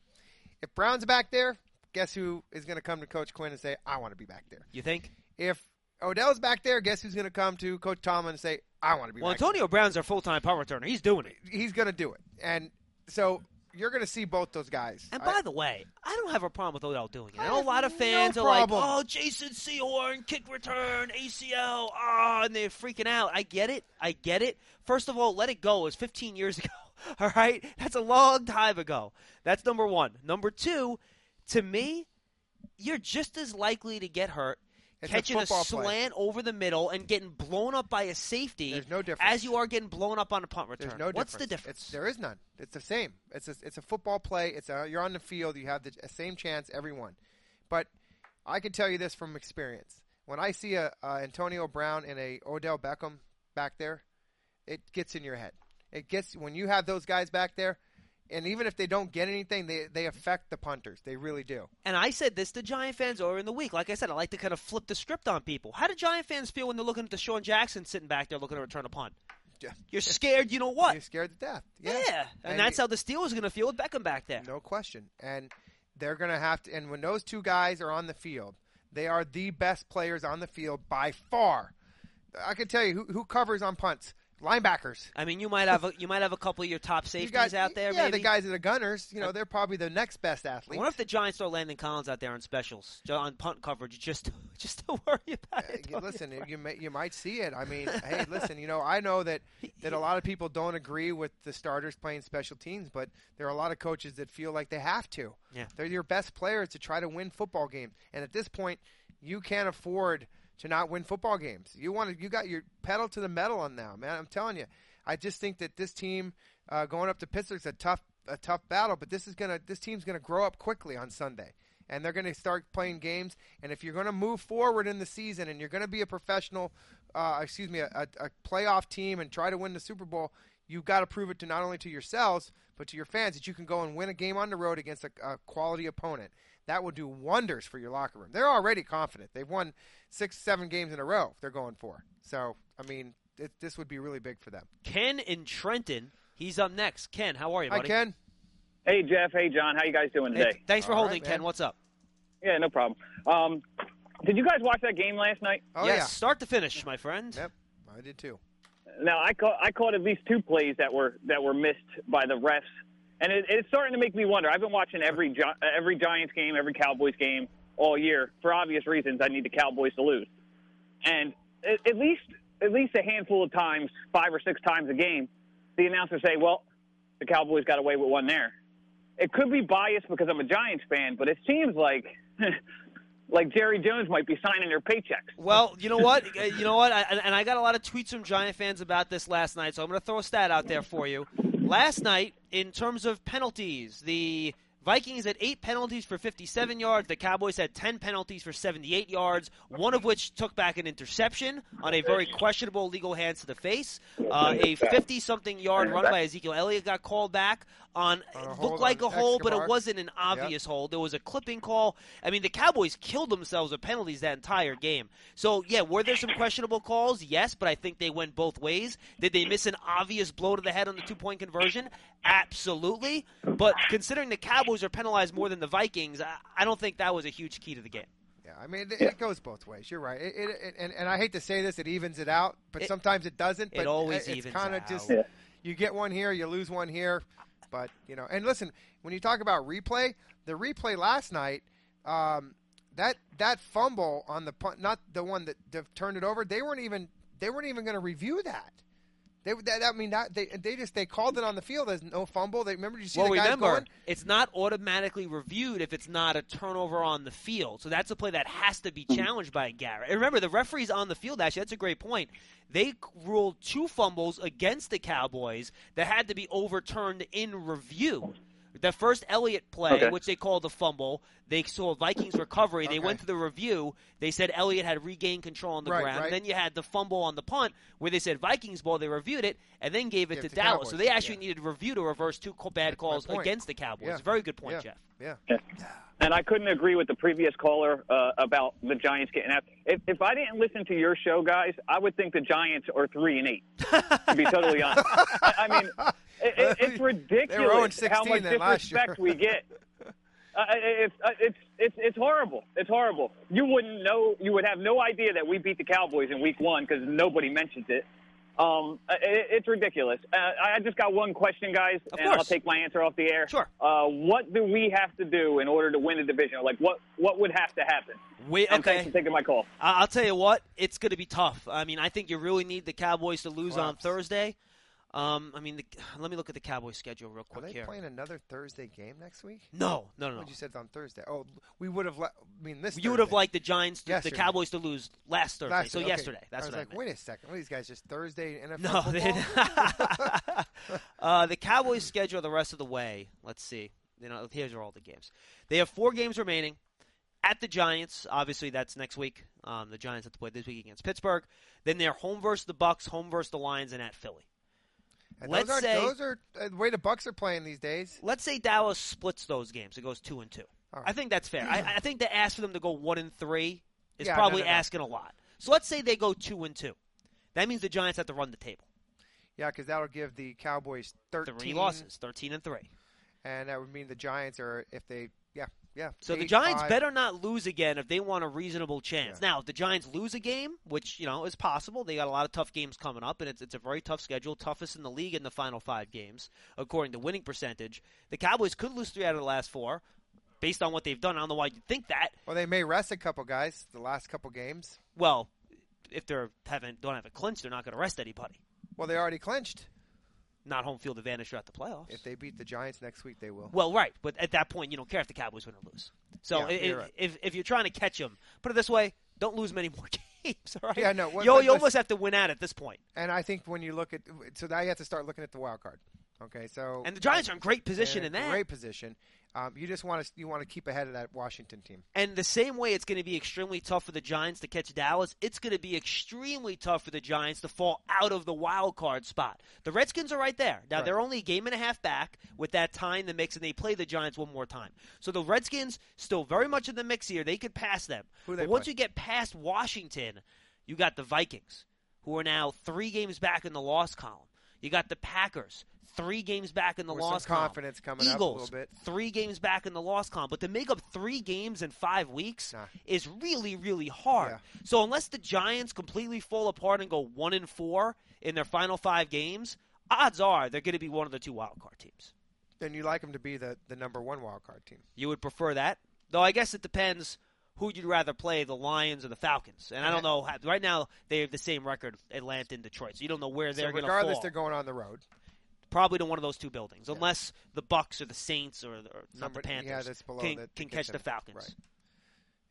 If Brown's back there, guess who is going to come to Coach Quinn and say, I want to be back there? You think? If Odell's back there, guess who's going to come to Coach Tomlin and say, I want to be back there? Well, Antonio Brown's our full-time punt returner. He's doing it. He's going to do it. And so you're going to see both those guys. And by the way, I don't have a problem with Odell doing it. I know a lot of fans are like, oh, Jason Sehorn, kick return, ACL, and they're freaking out. I get it. First of all, let it go. It was 15 years ago. All right? That's a long time ago. That's number one. Number two, to me, you're just as likely to get hurt catching a slant over the middle and getting blown up by a safety There's no difference. as you are getting blown up on a punt return. There's no What's difference. the difference? There is none. It's the same. It's a football play. You're on the field. You have the same chance, everyone. But I can tell you this from experience. When I see a Antonio Brown and a Odell Beckham back there, it gets in your head. When you have those guys back there, and even if they don't get anything, they affect the punters. They really do. And I said this to Giant fans earlier in the week. Like I said, I like to kind of flip the script on people. How do Giant fans feel when they're looking at Deshaun Jackson sitting back there looking to return a punt? You're scared, you know what? You're scared to death. Yeah. And that's how the Steelers are going to feel with Beckham back there. No question. And they're going to have to – and when those two guys are on the field, they are the best players on the field by far. I can tell you who covers on punts. Linebackers. I mean, you might have a couple of your top safeties out there. Yeah, maybe. the guys that are gunners. They're probably the next best athletes. What if the Giants throw Landon Collins out there on specials, on punt coverage, just to worry about it? Listen, you might see it. I mean, hey, listen. I know that a lot of people don't agree with the starters playing special teams, but there are a lot of coaches that feel like they have to. Yeah, they're your best players to try to win football games, and at this point, you can't afford to not win football games. You got your pedal to the metal on now, man. I'm telling you. I just think that this team going up to Pittsburgh is a tough battle, but this team's gonna grow up quickly on Sunday, and they're gonna start playing games. And if you're gonna move forward in the season, and you're gonna be a professional, a playoff team, and try to win the Super Bowl, you've got to prove it to not only to yourselves but to your fans that you can go and win a game on the road against a quality opponent. That will do wonders for your locker room. They're already confident. They've won 6-7 games in a row they're going for. So, I mean, this would be really big for them. Ken in Trenton, he's up next. Ken, how are you, buddy? Hi, Ken. Hey, Jeff. Hey, John. How you guys doing today? Hey, thanks for holding, right, Ken. What's up? Yeah, no problem. Did you guys watch that game last night? Oh, yes, yeah. Start to finish, my friend. Yep, I did too. Now, I caught at least two plays that were missed by the refs. And it's starting to make me wonder. I've been watching every Giants game, every Cowboys game all year. For obvious reasons, I need the Cowboys to lose. And at least a handful of times, 5 or 6 times a game, the announcers say, well, the Cowboys got away with one there. It could be biased because I'm a Giants fan, but it seems like like Jerry Jones might be signing their paychecks. Well, you know what? I got a lot of tweets from Giant fans about this last night, so I'm going to throw a stat out there for you. Last night, in terms of penalties, the Vikings had 8 penalties for 57 yards. The Cowboys had 10 penalties for 78 yards, one of which took back an interception on a very questionable illegal hands to the face. A 50-something yard run by Ezekiel Elliott got called back on looked like a hold, but it wasn't an obvious hold. There was a clipping call. I mean, the Cowboys killed themselves with penalties that entire game. So, yeah, were there some questionable calls? Yes, but I think they went both ways. Did they miss an obvious blow to the head on the 2-point conversion? Absolutely. But considering the Cowboys are penalized more than the Vikings, I don't think that was a huge key to the game. Yeah, I mean, it goes both ways. You're right. And I hate to say this, it evens it out, but sometimes it doesn't. But it always it's evens kind of out. just you get one here, you lose one here. But, you know, and listen, when you talk about replay, the replay last night, that fumble on the punt, not the one that turned it over, they weren't even going to review that. They called it on the field as no fumble. Remember the guy going? It's not automatically reviewed if it's not a turnover on the field. So that's a play that has to be challenged by Garrett. And remember, the referees on the field, actually, that's a great point. They ruled 2 fumbles against the Cowboys that had to be overturned in review. The first Elliott play, which they called a fumble, they saw Vikings recovery. They went to the review. They said Elliott had regained control on the ground. Right. Then you had the fumble on the punt where they said Vikings ball. They reviewed it and then gave it to Dallas. Cowboys. So they actually needed review to reverse 2 bad calls against the Cowboys. Yeah. Very good point, Jeff. Yeah. And I couldn't agree with the previous caller about the Giants getting out. If I didn't listen to your show, guys, I would think the Giants are 3-8. To be totally honest, I mean, it's ridiculous how much disrespect we get. It's horrible. It's horrible. You wouldn't know. You would have no idea that we beat the Cowboys in Week 1 because nobody mentions it. It's ridiculous. I just got one question, guys, and I'll take my answer off the air. Sure. What do we have to do in order to win the division? Like, what would have to happen? Thanks for taking my call. I'll tell you what, it's going to be tough. I mean, I think you really need the Cowboys to lose on Thursday. Let me look at the Cowboys' schedule real quick here. Are they playing another Thursday game next week? No. What you said it's on Thursday. Oh, we would have. You would have liked the Giants, the Cowboys to lose last Thursday. Yesterday. That's what I meant. Wait a second. What are these guys just Thursday NFL football? The Cowboys' schedule the rest of the way. Let's see. Here's all the games. They have 4 games remaining. At the Giants, obviously that's next week. The Giants have to play this week against Pittsburgh. Then they're home versus the Bucs, home versus the Lions, and at Philly. And those are the way the Bucs are playing these days. Let's say Dallas splits those games. It goes 2-2. Right. I think that's fair. I think to ask for them to go 1-3 is probably asking a lot. So let's say they go 2-2. That means the Giants have to run the table. Yeah, because that'll give the Cowboys 3 losses, 13-3. And that would mean the Giants are, if they, So the Giants better not lose again if they want a reasonable chance. Yeah. Now, if the Giants lose a game, which, is possible, they got a lot of tough games coming up, and it's a very tough schedule, toughest in the league in the final 5 games, according to winning percentage. The Cowboys could lose 3 out of the last 4, based on what they've done. I don't know why you'd think that. Well, they may rest a couple guys the last couple games. Well, if they don't have it clinched, they're not going to rest anybody. Well, they already clinched. Not home field advantage throughout the playoffs. If they beat the Giants next week, they will. Well, right, but at that point, you don't care if the Cowboys win or lose. So if you're trying to catch them, put it this way, don't lose many more games, all right? Yeah, no. You almost have to win out at this point. And I think when you look at – so now you have to start looking at the wild card. Okay, so and the Giants are in great position in that. Great position. You just want to keep ahead of that Washington team. And the same way it's going to be extremely tough for the Giants to catch Dallas, it's going to be extremely tough for the Giants to fall out of the wild card spot. The Redskins are right there. Now, they're only a game and a half back with that tie in the mix, and they play the Giants one more time. So the Redskins still very much in the mix here. They could pass them. But once you get past Washington, you got the Vikings, who are now 3 games back in the loss column. You got the Packers, 3 games back in the loss column. Confidence coming Eagles, up a little bit. 3 games back in the loss column. But to make up 3 games in 5 weeks is really, really hard. Yeah. So unless the Giants completely fall apart and go 1-4 in their final 5 games, odds are they're going to be one of the 2 wild card teams. Then you like them to be the number 1 wild card team. You would prefer that? Though I guess it depends who you'd rather play, the Lions or the Falcons. And I don't know. Right now, they have the same record, Atlanta and Detroit. So you don't know where they're going to fall. Regardless, they're going on the road. Probably to one of those 2 buildings, unless the Bucks or the Saints or not the Panthers that's below can catch the Falcons. Right.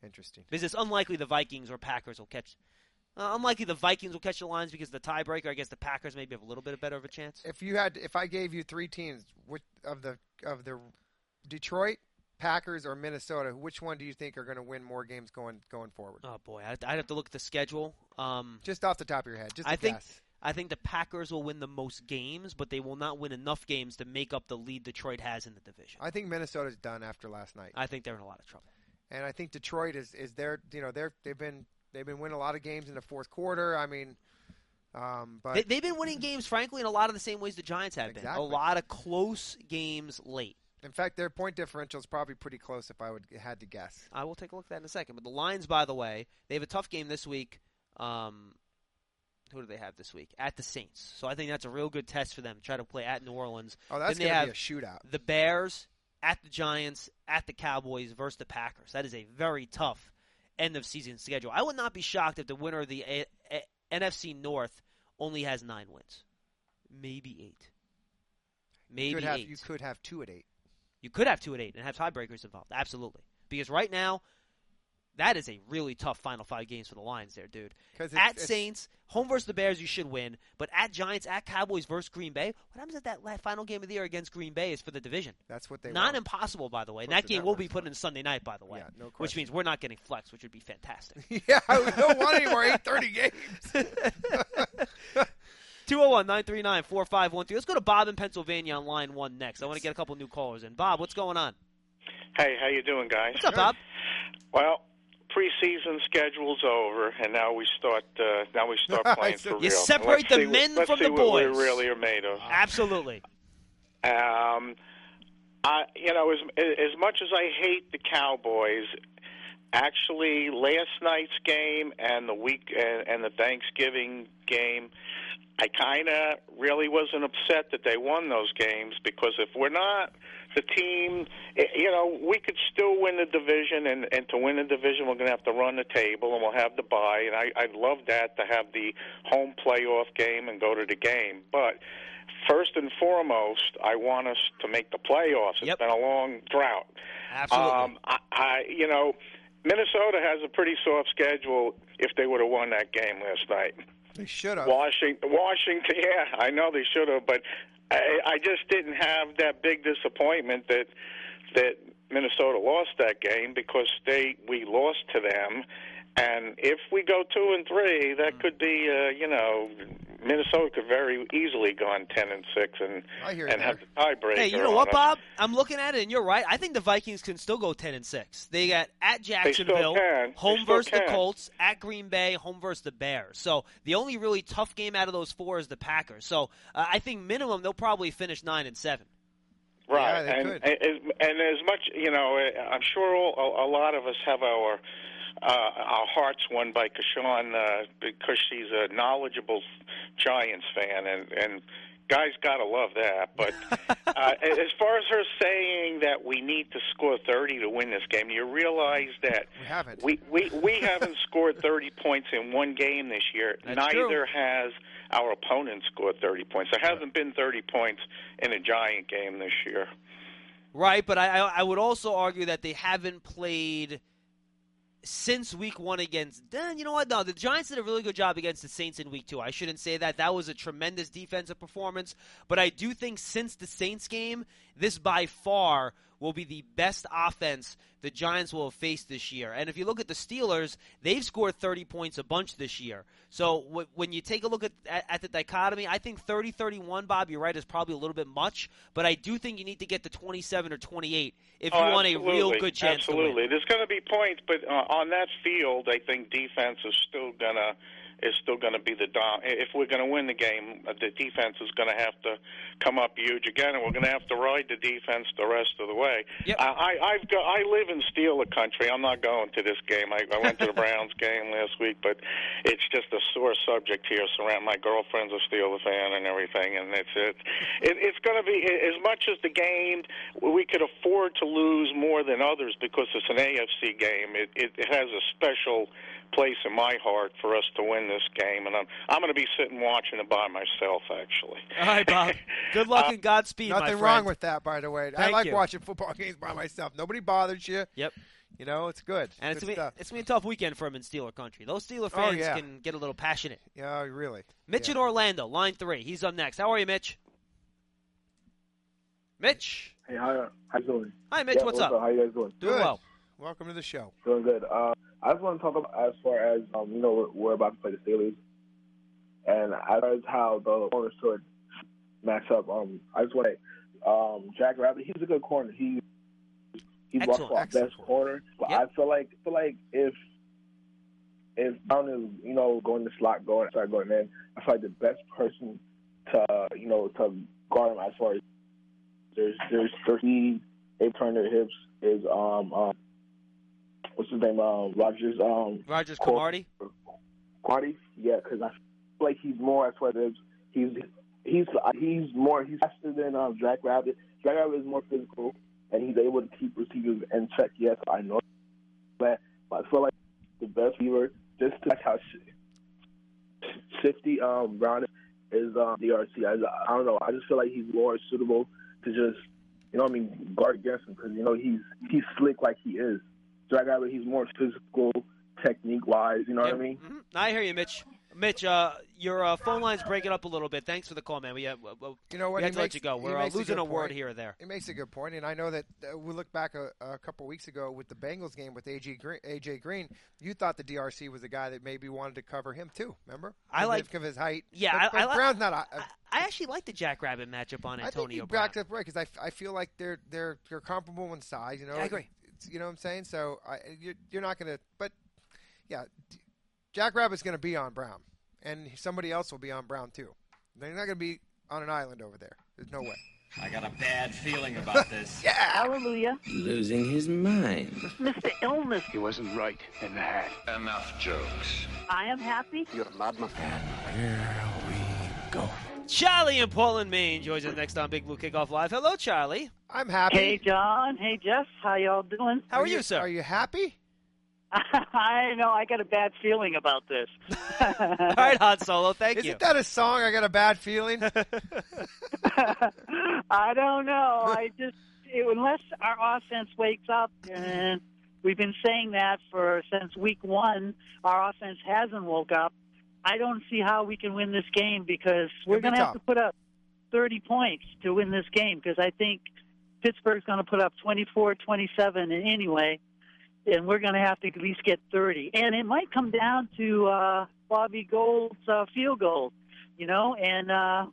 Interesting. Because it's unlikely the Vikings or Packers will catch. Unlikely the Vikings will catch the Lions because of the tiebreaker. I guess the Packers maybe have a little bit better of a chance. If I gave you 3 teams, which of the Detroit, Packers, or Minnesota, which one do you think are going to win more games going forward? Oh boy, I'd have to look at the schedule. Just off the top of your head, just a guess. I think the Packers will win the most games, but they will not win enough games to make up the lead Detroit has in the division. I think Minnesota's done after last night. I think they're in a lot of trouble. And I think Detroit is there. They've been winning a lot of games in the fourth quarter. I mean, but they've been winning games, frankly, in a lot of the same ways the Giants have been. A lot of close games late. In fact, their point differential is probably pretty close if I had to guess. I will take a look at that in a second. But the Lions, by the way, they have a tough game this week. Who do they have this week? At the Saints. So I think that's a real good test for them to try to play at New Orleans. Oh, that's going to be a shootout. The Bears, at the Giants, at the Cowboys versus the Packers. That is a very tough end-of-season schedule. I would not be shocked if the winner of the NFC North only has 9 wins. Maybe 8. Maybe 8. You could have 2 at 8. You could have 2 at 8 and have tiebreakers involved. Absolutely. Because right now, that is a really tough final 5 games for the Lions there, dude. At Saints, home versus the Bears, you should win. But at Giants, at Cowboys versus Green Bay, what happens at that final game of the year against Green Bay is for the division. That's what they Not want. Impossible, by the way. And that game will be put in Sunday night, by the way. Yeah, no question. Which means we're not getting flex, which would be fantastic. Yeah, we don't want any more 8:30 games. 201-939-4513. Let's go to Bob in Pennsylvania on line 1 next. I want to get a couple new callers in. Bob, what's going on? Hey, how you doing, guys? What's up, Bob? Well, preseason schedule's over, and now we start playing for real. You separate the men from the boys. Let's see what we really are made of. Absolutely. As much as I hate the Cowboys, actually last night's game and the Thanksgiving game, I kind of really wasn't upset that they won those games, because if we're not the team, we could still win the division, and to win the division we're going to have to run the table, and we'll have the bye, and I'd love that, to have the home playoff game and go to the game. But first and foremost, I want us to make the playoffs. It's been a long drought. Absolutely. Minnesota has a pretty soft schedule if they would have won that game last night. They should have. Washington, yeah, I know they should have, but I just didn't have that big disappointment that Minnesota lost that game, because we lost to them. And if we go 2-3, that could be, Minnesota could very easily go on 10-6 and have the tiebreaker. Hey, you know what, Bob? I'm looking at it, and you're right. I think the Vikings can still go 10-6. They got at Jacksonville, home versus the Colts, at Green Bay, home versus the Bears. So the only really tough game out of those 4 is the Packers. So I think minimum they'll probably finish 9-7. Right, yeah, and as much, I'm sure a lot of us have our hearts won by Kashawn because she's a knowledgeable Giants fan, and guys gotta love that. But as far as her saying that we need to score 30 to win this game, you realize that we haven't scored 30 points in one game this year. That's Neither true. has our opponent scored 30 points. There hasn't been 30 points in a Giant game this year. Right, but I would also argue that they haven't played since week 1 against, you know what? No, the Giants did a really good job against the Saints in week 2. I shouldn't say that. That was a tremendous defensive performance. But I do think since the Saints game, this by far will be the best offense the Giants will have faced this year. And if you look at the Steelers, they've scored 30 points a bunch this year. So when you take a look at the dichotomy, I think 30-31, Bob, you're right, is probably a little bit much. But I do think you need to get to 27 or 28 if you want a real good chance to win. There's going to be points, but on that field, I think defense is still going to be the dom. If we're going to win the game, the defense is going to have to come up huge again, and we're going to have to ride the defense the rest of the way. Yep. I live in Steeler country. I'm not going to this game. I went to the Browns game last week, but it's just a sore subject here. My girlfriend's a Steeler fan and everything, and it's going to be, as much as the game, we could afford to lose more than others because it's an AFC game. It has a special place in my heart for us to win this game, and I'm going to be sitting watching it by myself, actually. All right, Bob. Good luck and Godspeed, my friend. Nothing wrong with that, by the way. I like you. watching football games by myself. Nobody bothers you. Yep. You know, it's good. And good it's going to be a tough weekend for him in Steeler country. Those Steeler fans can get a little passionate. Yeah, really. Mitch in Orlando, line 3. He's up next. How are you, Mitch? Mitch? Hey, how you doing? Hi, Mitch. What's up? How you guys doing? Doing well. Welcome to the show. Doing good. I just want to talk about as far as, we're about to play the Steelers. And as far as how the corners should match up, I just want to Jack Rabbit, he's a good corner. He's our best corner. But I feel like if Brown is, going to slot, start going in, I feel like the best person to guard him as far as there's speed, they turn their hips is what's his name? Rogers Cromartie? Cromartie? Yeah, because I feel like he's more as far as he's faster than Jack Rabbit. Jack Rabbit is more physical and he's able to keep receivers in check. Yes, I know that, but I feel like the best receiver, just to like how shifty Brown is DRC. I don't know. I just feel like he's more suitable to just, guard against him because, he's slick like he is. Jack Rabbit, he's more physical, technique-wise, you know what I mean? Mm-hmm. I hear you, Mitch. Mitch, your phone line's breaking up a little bit. Thanks for the call, man. We have to let you go. We're losing a word here or there. He makes a good point, and I know that we look back a couple weeks ago with the Bengals game with A.J. Green. You thought the DRC was the guy that maybe wanted to cover him too. Remember? I like because of his height. Yeah, but Brown's not. I actually like the Jack Rabbit matchup on Antonio I think you Brown. backed up right because I feel like they're comparable in size. You know, I agree. You know what I'm saying? So you're not going to. But yeah, Jack Rabbit's going to be on Brown. And somebody else will be on Brown, too. They're not going to be on an island over there. There's no way. I got a bad feeling about this. Yeah! Hallelujah. Losing his mind. Mr. Illness. He wasn't right in that. Enough jokes. I am happy. You're a madman. And here we go. Charlie in Portland, Maine joins us next on Big Blue Kickoff Live. Hello, Charlie. I'm happy. Hey, John. Hey, Jeff. How y'all doing? How are you, sir? Are you happy? I know. I got a bad feeling about this. All right, Han Solo. Thank you. Isn't that a song? I got a bad feeling. I don't know. Unless our offense wakes up, and we've been saying that since week 1, our offense hasn't woke up. I don't see how we can win this game because we're going to have to put up 30 points to win this game because I think Pittsburgh's going to put up 24-27 anyway. And we're going to have to at least get 30. And it might come down to Bobby Gold's field goal, and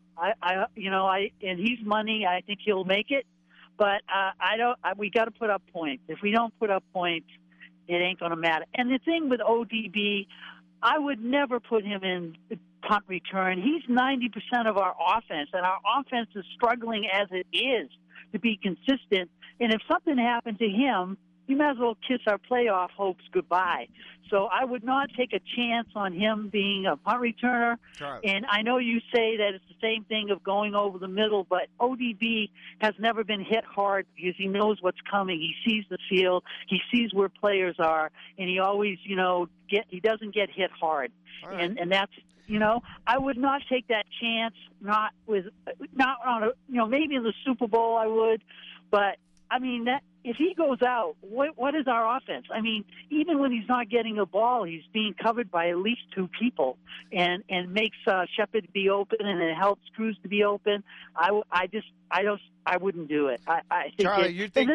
and he's money. I think he'll make it. But we got to put up points. If we don't put up points, it ain't going to matter. And the thing with ODB, I would never put him in punt return. He's 90% of our offense, and our offense is struggling as it is to be consistent. And if something happened to him, you might as well kiss our playoff hopes goodbye. So I would not take a chance on him being a punt returner. Charlie. And I know you say that it's the same thing of going over the middle, but ODB has never been hit hard because he knows what's coming. He sees the field. He sees where players are, and he always, he doesn't get hit hard. Right. And that's, I would not take that chance, not on maybe in the Super Bowl I would, but I mean, if he goes out, what is our offense? I mean, even when he's not getting a ball, he's being covered by at least 2 people, and makes Shepard be open, and it helps Cruz to be open. I wouldn't do it. I think Charlie, you think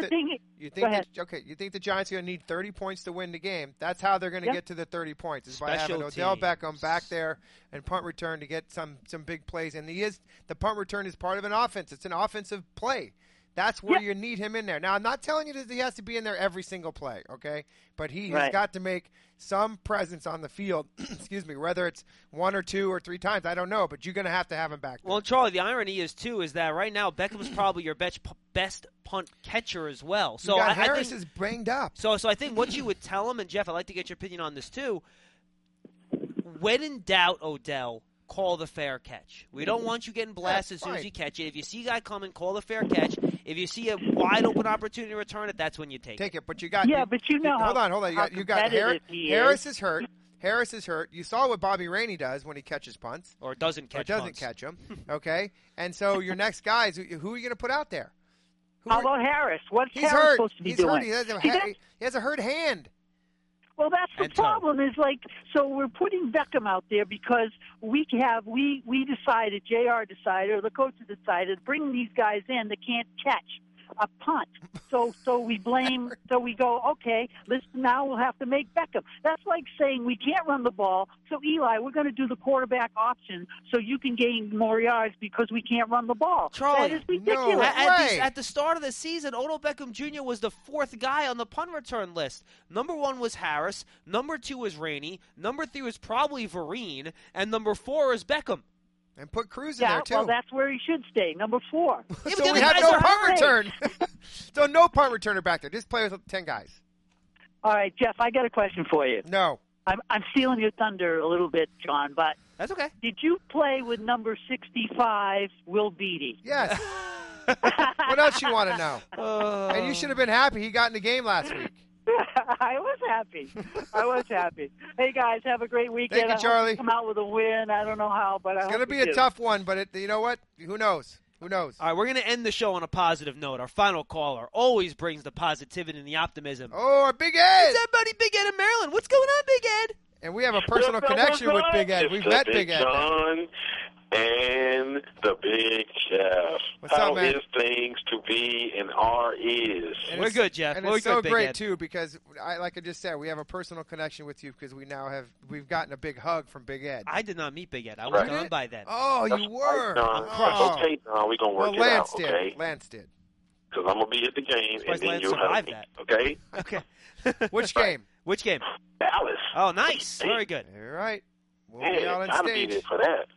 the Giants are going to need 30 points to win the game? That's how they're going to get to the 30 points is by having Odell Beckham back there and punt return to get some big plays. And the punt return is part of an offense. It's an offensive play. That's where you need him in there. Now, I'm not telling you that he has to be in there every single play, okay? But he has got to make some presence on the field, excuse me, whether it's 1 or 2 or 3 times, I don't know, but you're going to have him back there. Well, Charlie, the irony is, too, is that right now Beckham's probably your best punt catcher as well. So Harris is banged up. So I think what you would tell him, and Jeff, I'd like to get your opinion on this, too, when in doubt, Odell, call the fair catch. We don't want you getting blasted as soon as you catch it. If you see a guy coming, call the fair catch. If you see a wide open opportunity to return it, that's when you take it. But you got hold on. You got Harris is hurt. Harris is hurt. You saw what Bobby Rainey does when he catches punts, or doesn't catch them. Okay, and so your next guys, who are you going to put out there? How about Harris? What's He's Harris hurt. supposed to be He's doing? hurt. He has a hurt hand. Well, that's the problem. Is like, so we're putting Beckham out there because we decided, JR decided, or the coaches decided, bring these guys in that can't catch a punt. So we blame. So we go, okay, now we'll have to make Beckham. That's like saying we can't run the ball. So Eli, we're going to do the quarterback option so you can gain more yards because we can't run the ball. Charlie, that is ridiculous. At the start of the season, Odell Beckham Jr. was the 4th guy on the punt return list. Number 1 was Harris. Number 2 was Rainey. Number 3 was probably Vereen. And number 4 is Beckham. And put Cruz in there, too. Well, that's where he should stay, number 4. So we have no punt return. So no punt returner back there. Just play with 10 guys. All right, Jeff, I got a question for you. No. I'm stealing your thunder a little bit, John, but that's okay. Did you play with number 65, Will Beatty? Yes. What else you want to know? And you should have been happy he got in the game last week. I was happy. Hey, guys, have a great weekend. Thank you, Charlie. I hope you come out with a win. I don't know how, but it's going to be a tough one, but you know what? Who knows? Who knows? All right, we're going to end the show on a positive note. Our final caller always brings the positivity and the optimism. Oh, our Big Ed. It's our buddy Big Ed in Maryland. What's going on, Big Ed? And we have a personal connection with Big Ed. We've met Big Ed. John and the Big Jeff. What's up, man? How is things to be and are is? And we're good, Jeff. And we're it's so good, great, Ed. too, because, like I just said, we have a personal connection with you because we've gotten a big hug from Big Ed. I did not meet Big Ed. I was gone by then. Oh, you were? I'm crushed. Okay, Don, we're going to work it Lance out, did. okay? Lance did. Because I'm going to be at the game, and then Lance you'll hug survived me, that. okay? Okay. Which game? Which game? Dallas. Oh, nice. Hey. Very good. All right. We'll Man, be out on I'll be stage. there for that.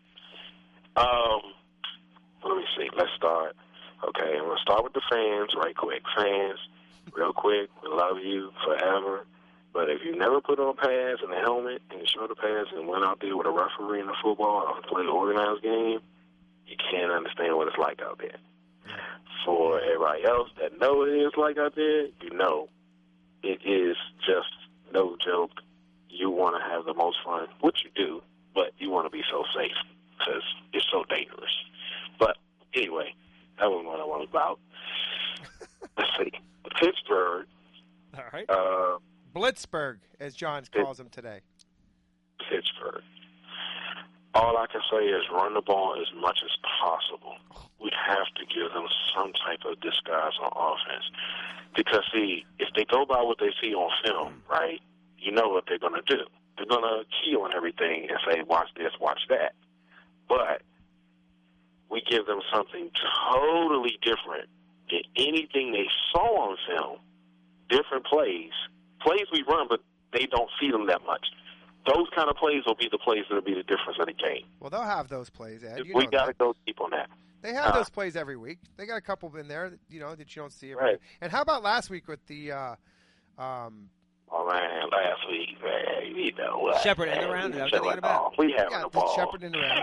Let me see. Let's start. Okay, I'm going to start with the fans right quick. Fans, real quick, we love you forever. But if you never put on pads and a helmet and shoulder pads and went out there with a referee in the football and played an organized game, you can't understand what it's like out there. For everybody else that know what it is like out there, you know it is just no joke. You want to have the most fun, which you do, but you want to be so safe because it's so dangerous. But anyway, that wasn't what I was about. Let's see. Pittsburgh. All right. Blitzburg, as John calls him today. Pittsburgh. All I can say is run the ball as much as possible. We have to give them some type of disguise on offense. Because, see, if they go by what they see on film, right, you know what they're going to do. They're going to key on everything and say, watch this, watch that. But we give them something totally different than anything they saw on film. Different plays we run, but they don't see them that much. Those kind of plays will be the plays that will be the difference in the game. Well, they'll have those plays, Ed. We got to go deep on that. They have those plays every week. They got a couple in there, that you don't see every week. And how about last week with the oh, man, last week, man, you know what? Shepard in the round? Is that what you're thinking about? We having a ball. Shepard in the round.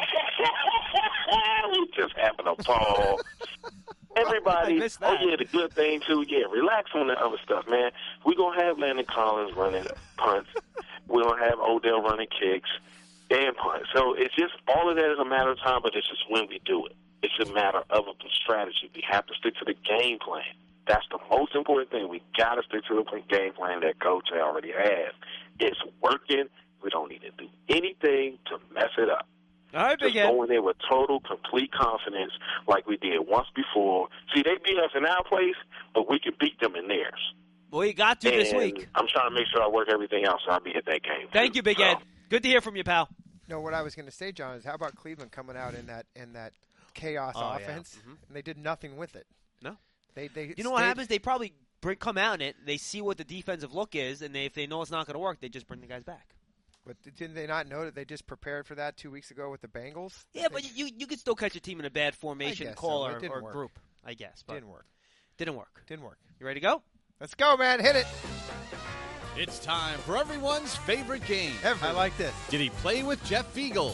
We just having a ball. Everybody, the good thing, too, relax on the other stuff, man. We're going to have Landon Collins running punts. We're going to have Odell running kicks and punts. So it's just, all of that is a matter of time, but it's just when we do it. It's a matter of a strategy. We have to stick to the game plan. That's the most important thing. We got to stick to the game plan that Coach already has. It's working. We don't need to do anything to mess it up. All right, Just go in there with total, complete confidence like we did once before. See, they beat us in our place, but we can beat them in theirs. Well, you got to this week. I'm trying to make sure I work everything out so I'll be at that game. Thank you, Big Ed. Good to hear from you, pal. No, what I was going to say, John, is how about Cleveland coming out in that chaos offense, and they did nothing with it. No. They you know what happens? They probably come out in it, they see what the defensive look is, and if they know it's not going to work, they just bring the guys back. But didn't they not know that they just prepared for that 2 weeks ago with the Bengals? Yeah, but you could still catch a team in a bad formation call or group, I guess. But didn't work. Didn't work. You ready to go? Let's go, man. Hit it. It's time for everyone's favorite game. I like this. Did he play with Jeff Eagles?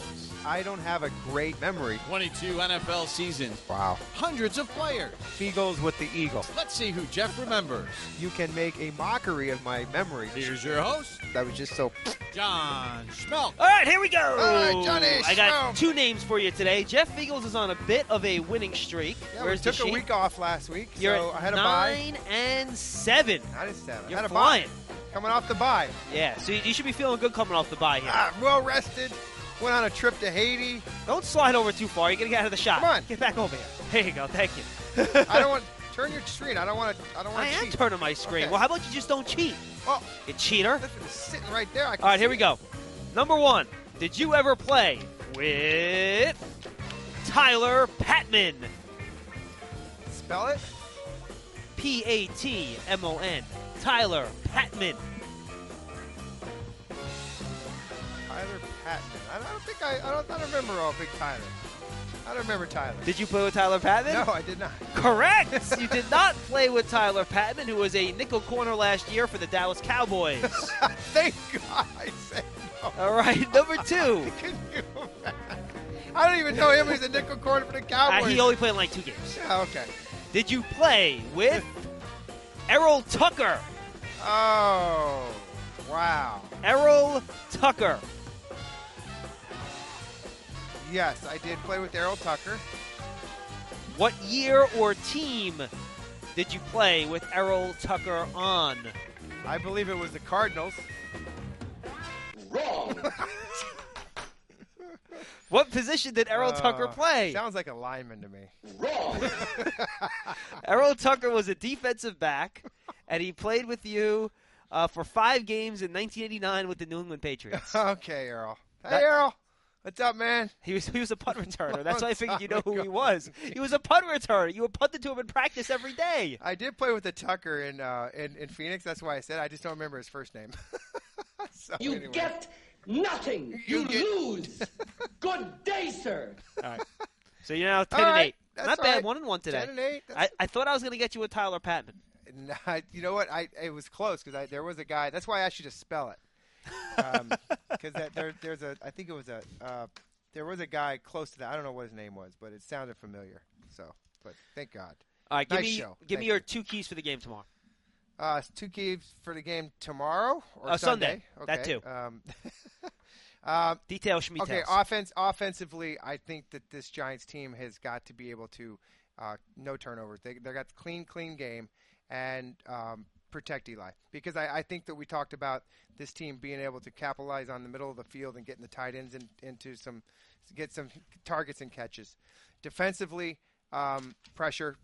I don't have a great memory. 22 NFL seasons. Wow. Hundreds of players. Beagles with the Eagle. Let's see who Jeff remembers. You can make a mockery of my memory. Here's your host, That was just so... John Schmelk. All right, here we go. All right, Johnny I got Schmelk. 2 names for you today. Jeff Beagles is on a bit of a winning streak. Yeah, Where's we took the a sheet? week off last week, You're so at I had a bye. 9-7. 9-7. You're I had a flying. bye. Coming off the bye. Yeah, so you should be feeling good coming off the bye here. Well rested. Went on a trip to Haiti. Don't slide over too far. You're going to get out of the shot. Come on. Get back over here. There you go. Thank you. I don't want... Turn your screen. I don't want to I am cheat. turning my screen. Okay. Well, how about you just don't cheat? Oh, You cheater. listen, it's sitting right there. I can All right, here see we it. go. Number 1. Did you ever play with Tyler Patman? Spell it. Patmon. Tyler Patman. Tyler Patman. I don't remember Big Tyler. I don't remember Tyler. Did you play with Tyler Patman? No, I did not. Correct. You did not play with Tyler Patman, who was a nickel corner last year for the Dallas Cowboys. Thank God I said no. All right, number 2. Can you imagine? I don't even know him as a nickel corner for the Cowboys. He only played in like 2 games. Yeah, okay. Did you play with Errol Tucker? Oh, wow. Errol Tucker. Yes, I did play with Errol Tucker. What year or team did you play with Errol Tucker on? I believe it was the Cardinals. Wrong. What position did Errol Tucker play? Sounds like a lineman to me. Wrong. Errol Tucker was a defensive back, and he played with you for 5 games in 1989 with the New England Patriots. Okay, Errol. Hey, Errol. What's up, man? He was a punt returner. That's why I figured you know who he God. was. He was a punt returner. You were punted to him in practice every day. I did play with the Tucker in Phoenix. That's why I said I just don't remember his first name. So, You anyway. get nothing. You lose. Good day, sir. All right. So you're now 10-8. All right. That's Not all bad. right. 1-1 today. 10-8. I thought I was going to get you with Tyler Patman. Nah, you know what? It was close because there was a guy. That's why I asked you to spell it. Because there was a guy close to that. I don't know what his name was, but it sounded familiar. So, but thank God. All right. Nice show. Give me your 2 keys for the game tomorrow. 2 keys for the game tomorrow or Sunday. Okay. That too. Details, schmetails. Okay, offensively, I think that this Giants team has got to be able to no turnovers. They got clean game and protect Eli, because I think that we talked about this team being able to capitalize on the middle of the field and getting the tight ends into get some targets and catches. Defensively, pressure,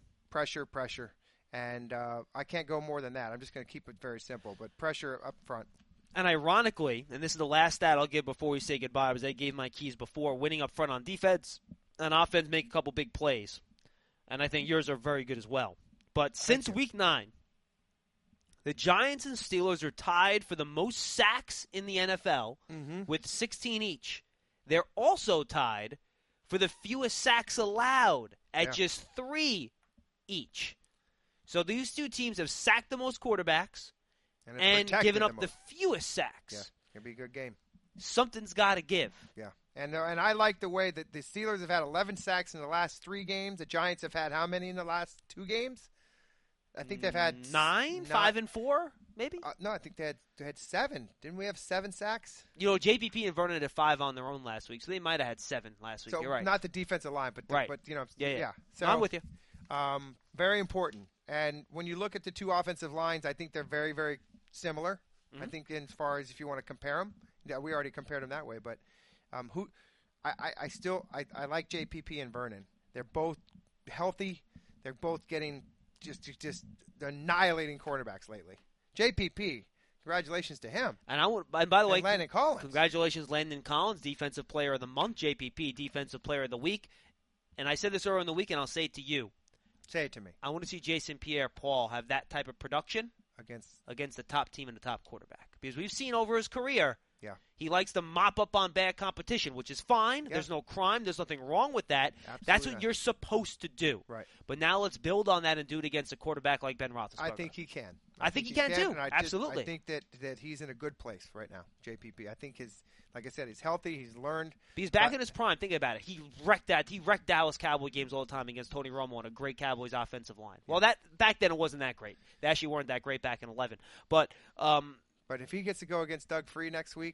and I can't go more than that. I'm just going to keep it very simple, but pressure up front. And ironically, and this is the last stat I'll give before we say goodbye, because I gave my keys before, winning up front on defense and offense, make a couple big plays. And I think yours are very good as well. But since Week 9, the Giants and Steelers are tied for the most sacks in the NFL with 16 each. They're also tied for the fewest sacks allowed at just 3 each. So these 2 teams have sacked the most quarterbacks and given up the fewest sacks. Yeah, it'll be a good game. Something's got to give. Yeah, and I like the way that the Steelers have had 11 sacks in the last 3 games. The Giants have had how many in the last 2 games? I think they've had 9, 5 and 4, maybe. No, I think they had 7. Didn't we have 7 sacks? You know, JPP and Vernon had 5 on their own last week, so they might have had 7 last week. So You're right. Not the defensive line, but right. But you know, yeah. So I'm with you. Very important. And when you look at the 2 offensive lines, I think they're very, very similar. I think as far as if you want to compare them, we already compared them that way. But I still like JPP and Vernon. They're both healthy. They're both getting just annihilating quarterbacks lately. JPP, congratulations to him. And by the way, Landon Collins. Congratulations, Landon Collins, Defensive Player of the Month. JPP, Defensive Player of the Week. And I said this earlier in the week, and I'll say it to you. Say it to me. I want to see Jason Pierre-Paul have that type of production against the top team and the top quarterback. Because we've seen over his career, he likes to mop up on bad competition, which is fine. Yeah. There's no crime. There's nothing wrong with that. Absolutely That's what you're supposed to do. Right. But now let's build on that and do it against a quarterback like Ben Roethlisberger. I think he can. I think he can too. Absolutely. I think that he's in a good place right now, JPP. I think like I said, he's healthy. He's learned. He's back in his prime. Think about it. He wrecked Dallas Cowboy games all the time against Tony Romo on a great Cowboys offensive line. Well, back then it wasn't that great. They actually weren't that great back in 11. But if he gets to go against Doug Free next week,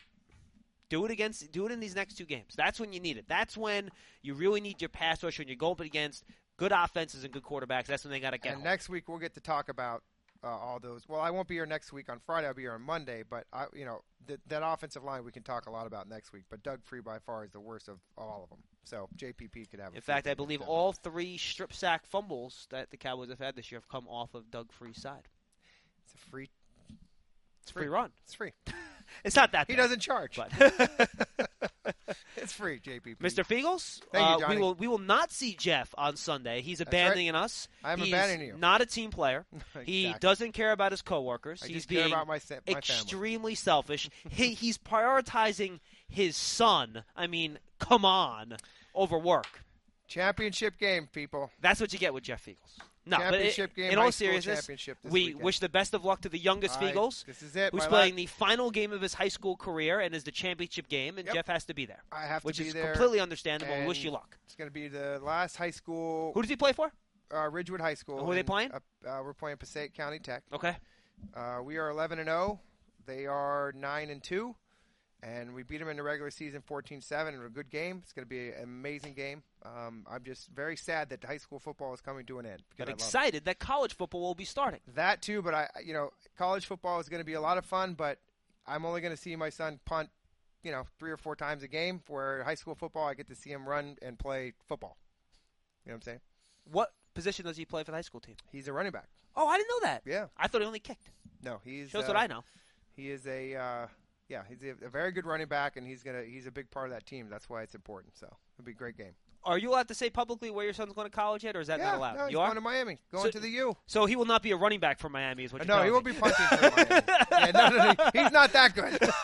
do it in these next 2 games. That's when you need it. That's when you really need your pass rush when you go up against good offenses and good quarterbacks. That's when they got to get. And next week we'll get to talk about all those. Well, I won't be here next week on Friday. I'll be here on Monday. But that offensive line we can talk a lot about next week. But Doug Free by far is the worst of all of them. So JPP could have. In fact, I believe all 3 strip sack fumbles that the Cowboys have had this year have come off of Doug Free's side. It's a free. It's free run. It's free. It's not that. He doesn't charge. But it's free, JPP. Mr. Fiegels, Thank you, Johnny. we will not see Jeff on Sunday. He's abandoning us. I'm He's abandoning you. Not a team player. Exactly. He doesn't care about his coworkers. He's He's care being about my extremely selfish. He's prioritizing his son. I mean, come on, over work. Championship game, people. That's what you get with Jeff Fiegels. No, championship game, in all seriousness, we weekend. wish the best of luck to the youngest Fiegels. This is it. Who's playing the final game of his high school career and is the championship game, and Jeff has to be there. I have to which be is there. Completely understandable. We wish you luck. It's going to be the last high school. Who does he play for? Ridgewood High School. And who are they playing? We're playing Passaic County Tech. Okay. We are 11-0. They are 9-2. And we beat them in the regular season 14-7 in a good game. It's going to be an amazing game. I'm just very sad that high school football is coming to an end. But excited that college football will be starting. That too, but college football is going to be a lot of fun, but I'm only going to see my son punt, 3 or 4 times a game. For high school football, I get to see him run and play football. You know what I'm saying? What position does he play for the high school team? He's a running back. Oh, I didn't know that. Yeah. I thought he only kicked. No, he's shows what I know. He is he's a very good running back, and he's a big part of that team. That's why it's important. So it'll be a great game. Are you allowed to say publicly where your son's going to college yet, or is that not allowed? No, he's you are going to Miami, to the U. So he will not be a running back for Miami, is what you're telling me? No, he won't be punting for Miami. No, he's not that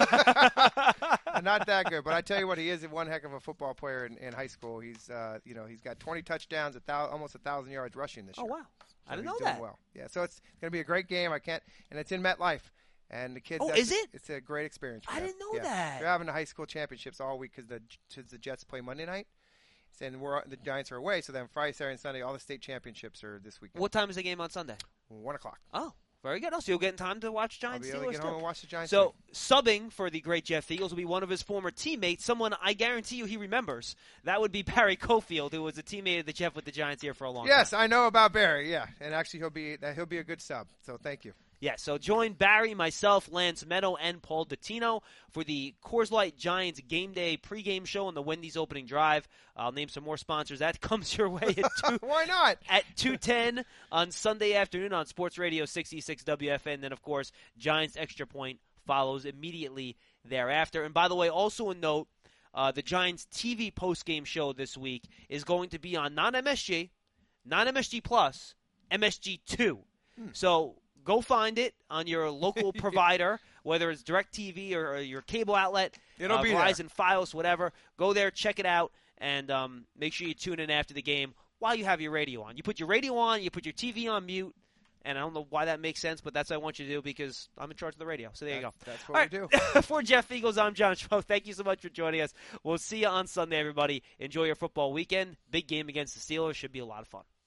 good. Not that good. But I tell you what, he is one heck of a football player in high school. He's he's got 20 touchdowns, almost 1,000 yards rushing this year. Oh wow, I didn't know doing that. Well, yeah. So it's going to be a great game. And it's in MetLife. And the kids. Oh, is it? It's a great experience. I didn't know that. They're having the high school championships all week because the Jets play Monday night, and the Giants are away. So then Friday, Saturday, and Sunday, all the state championships are this weekend. What time is the game on Sunday? 1:00. Oh, very good. So you'll get in time to watch Giants. I'll be able to get home and watch the Giants. So subbing for the great Jeff Fiegels will be one of his former teammates, someone I guarantee you he remembers. That would be Barry Cofield, who was a teammate of the Jeff with the Giants here for a long time. Yes, I know about Barry. Yeah, and actually he'll be a good sub. So thank you. Yeah, so join Barry, myself, Lance Meadow, and Paul Dottino for the Coors Light Giants Game Day pregame show on the Wendy's opening drive. I'll name some more sponsors. That comes your way at Why not? At 2:10 on Sunday afternoon on Sports Radio 66 WFN. Then, of course, Giants Extra Point follows immediately thereafter. And by the way, also a note, the Giants TV postgame show this week is going to be on not MSG Plus, MSG2. So go find it on your local provider, whether it's DirecTV or your cable outlet, It'll be Verizon, there. Fios, whatever. Go there, check it out, and make sure you tune in after the game while you have your radio on. You put your radio on, you put your TV on mute, and I don't know why that makes sense, but that's what I want you to do because I'm in charge of the radio. So there you go. That's what we do. For Jeff Fiegels, I'm John Schmo. Thank you so much for joining us. We'll see you on Sunday, everybody. Enjoy your football weekend. Big game against the Steelers. Should be a lot of fun.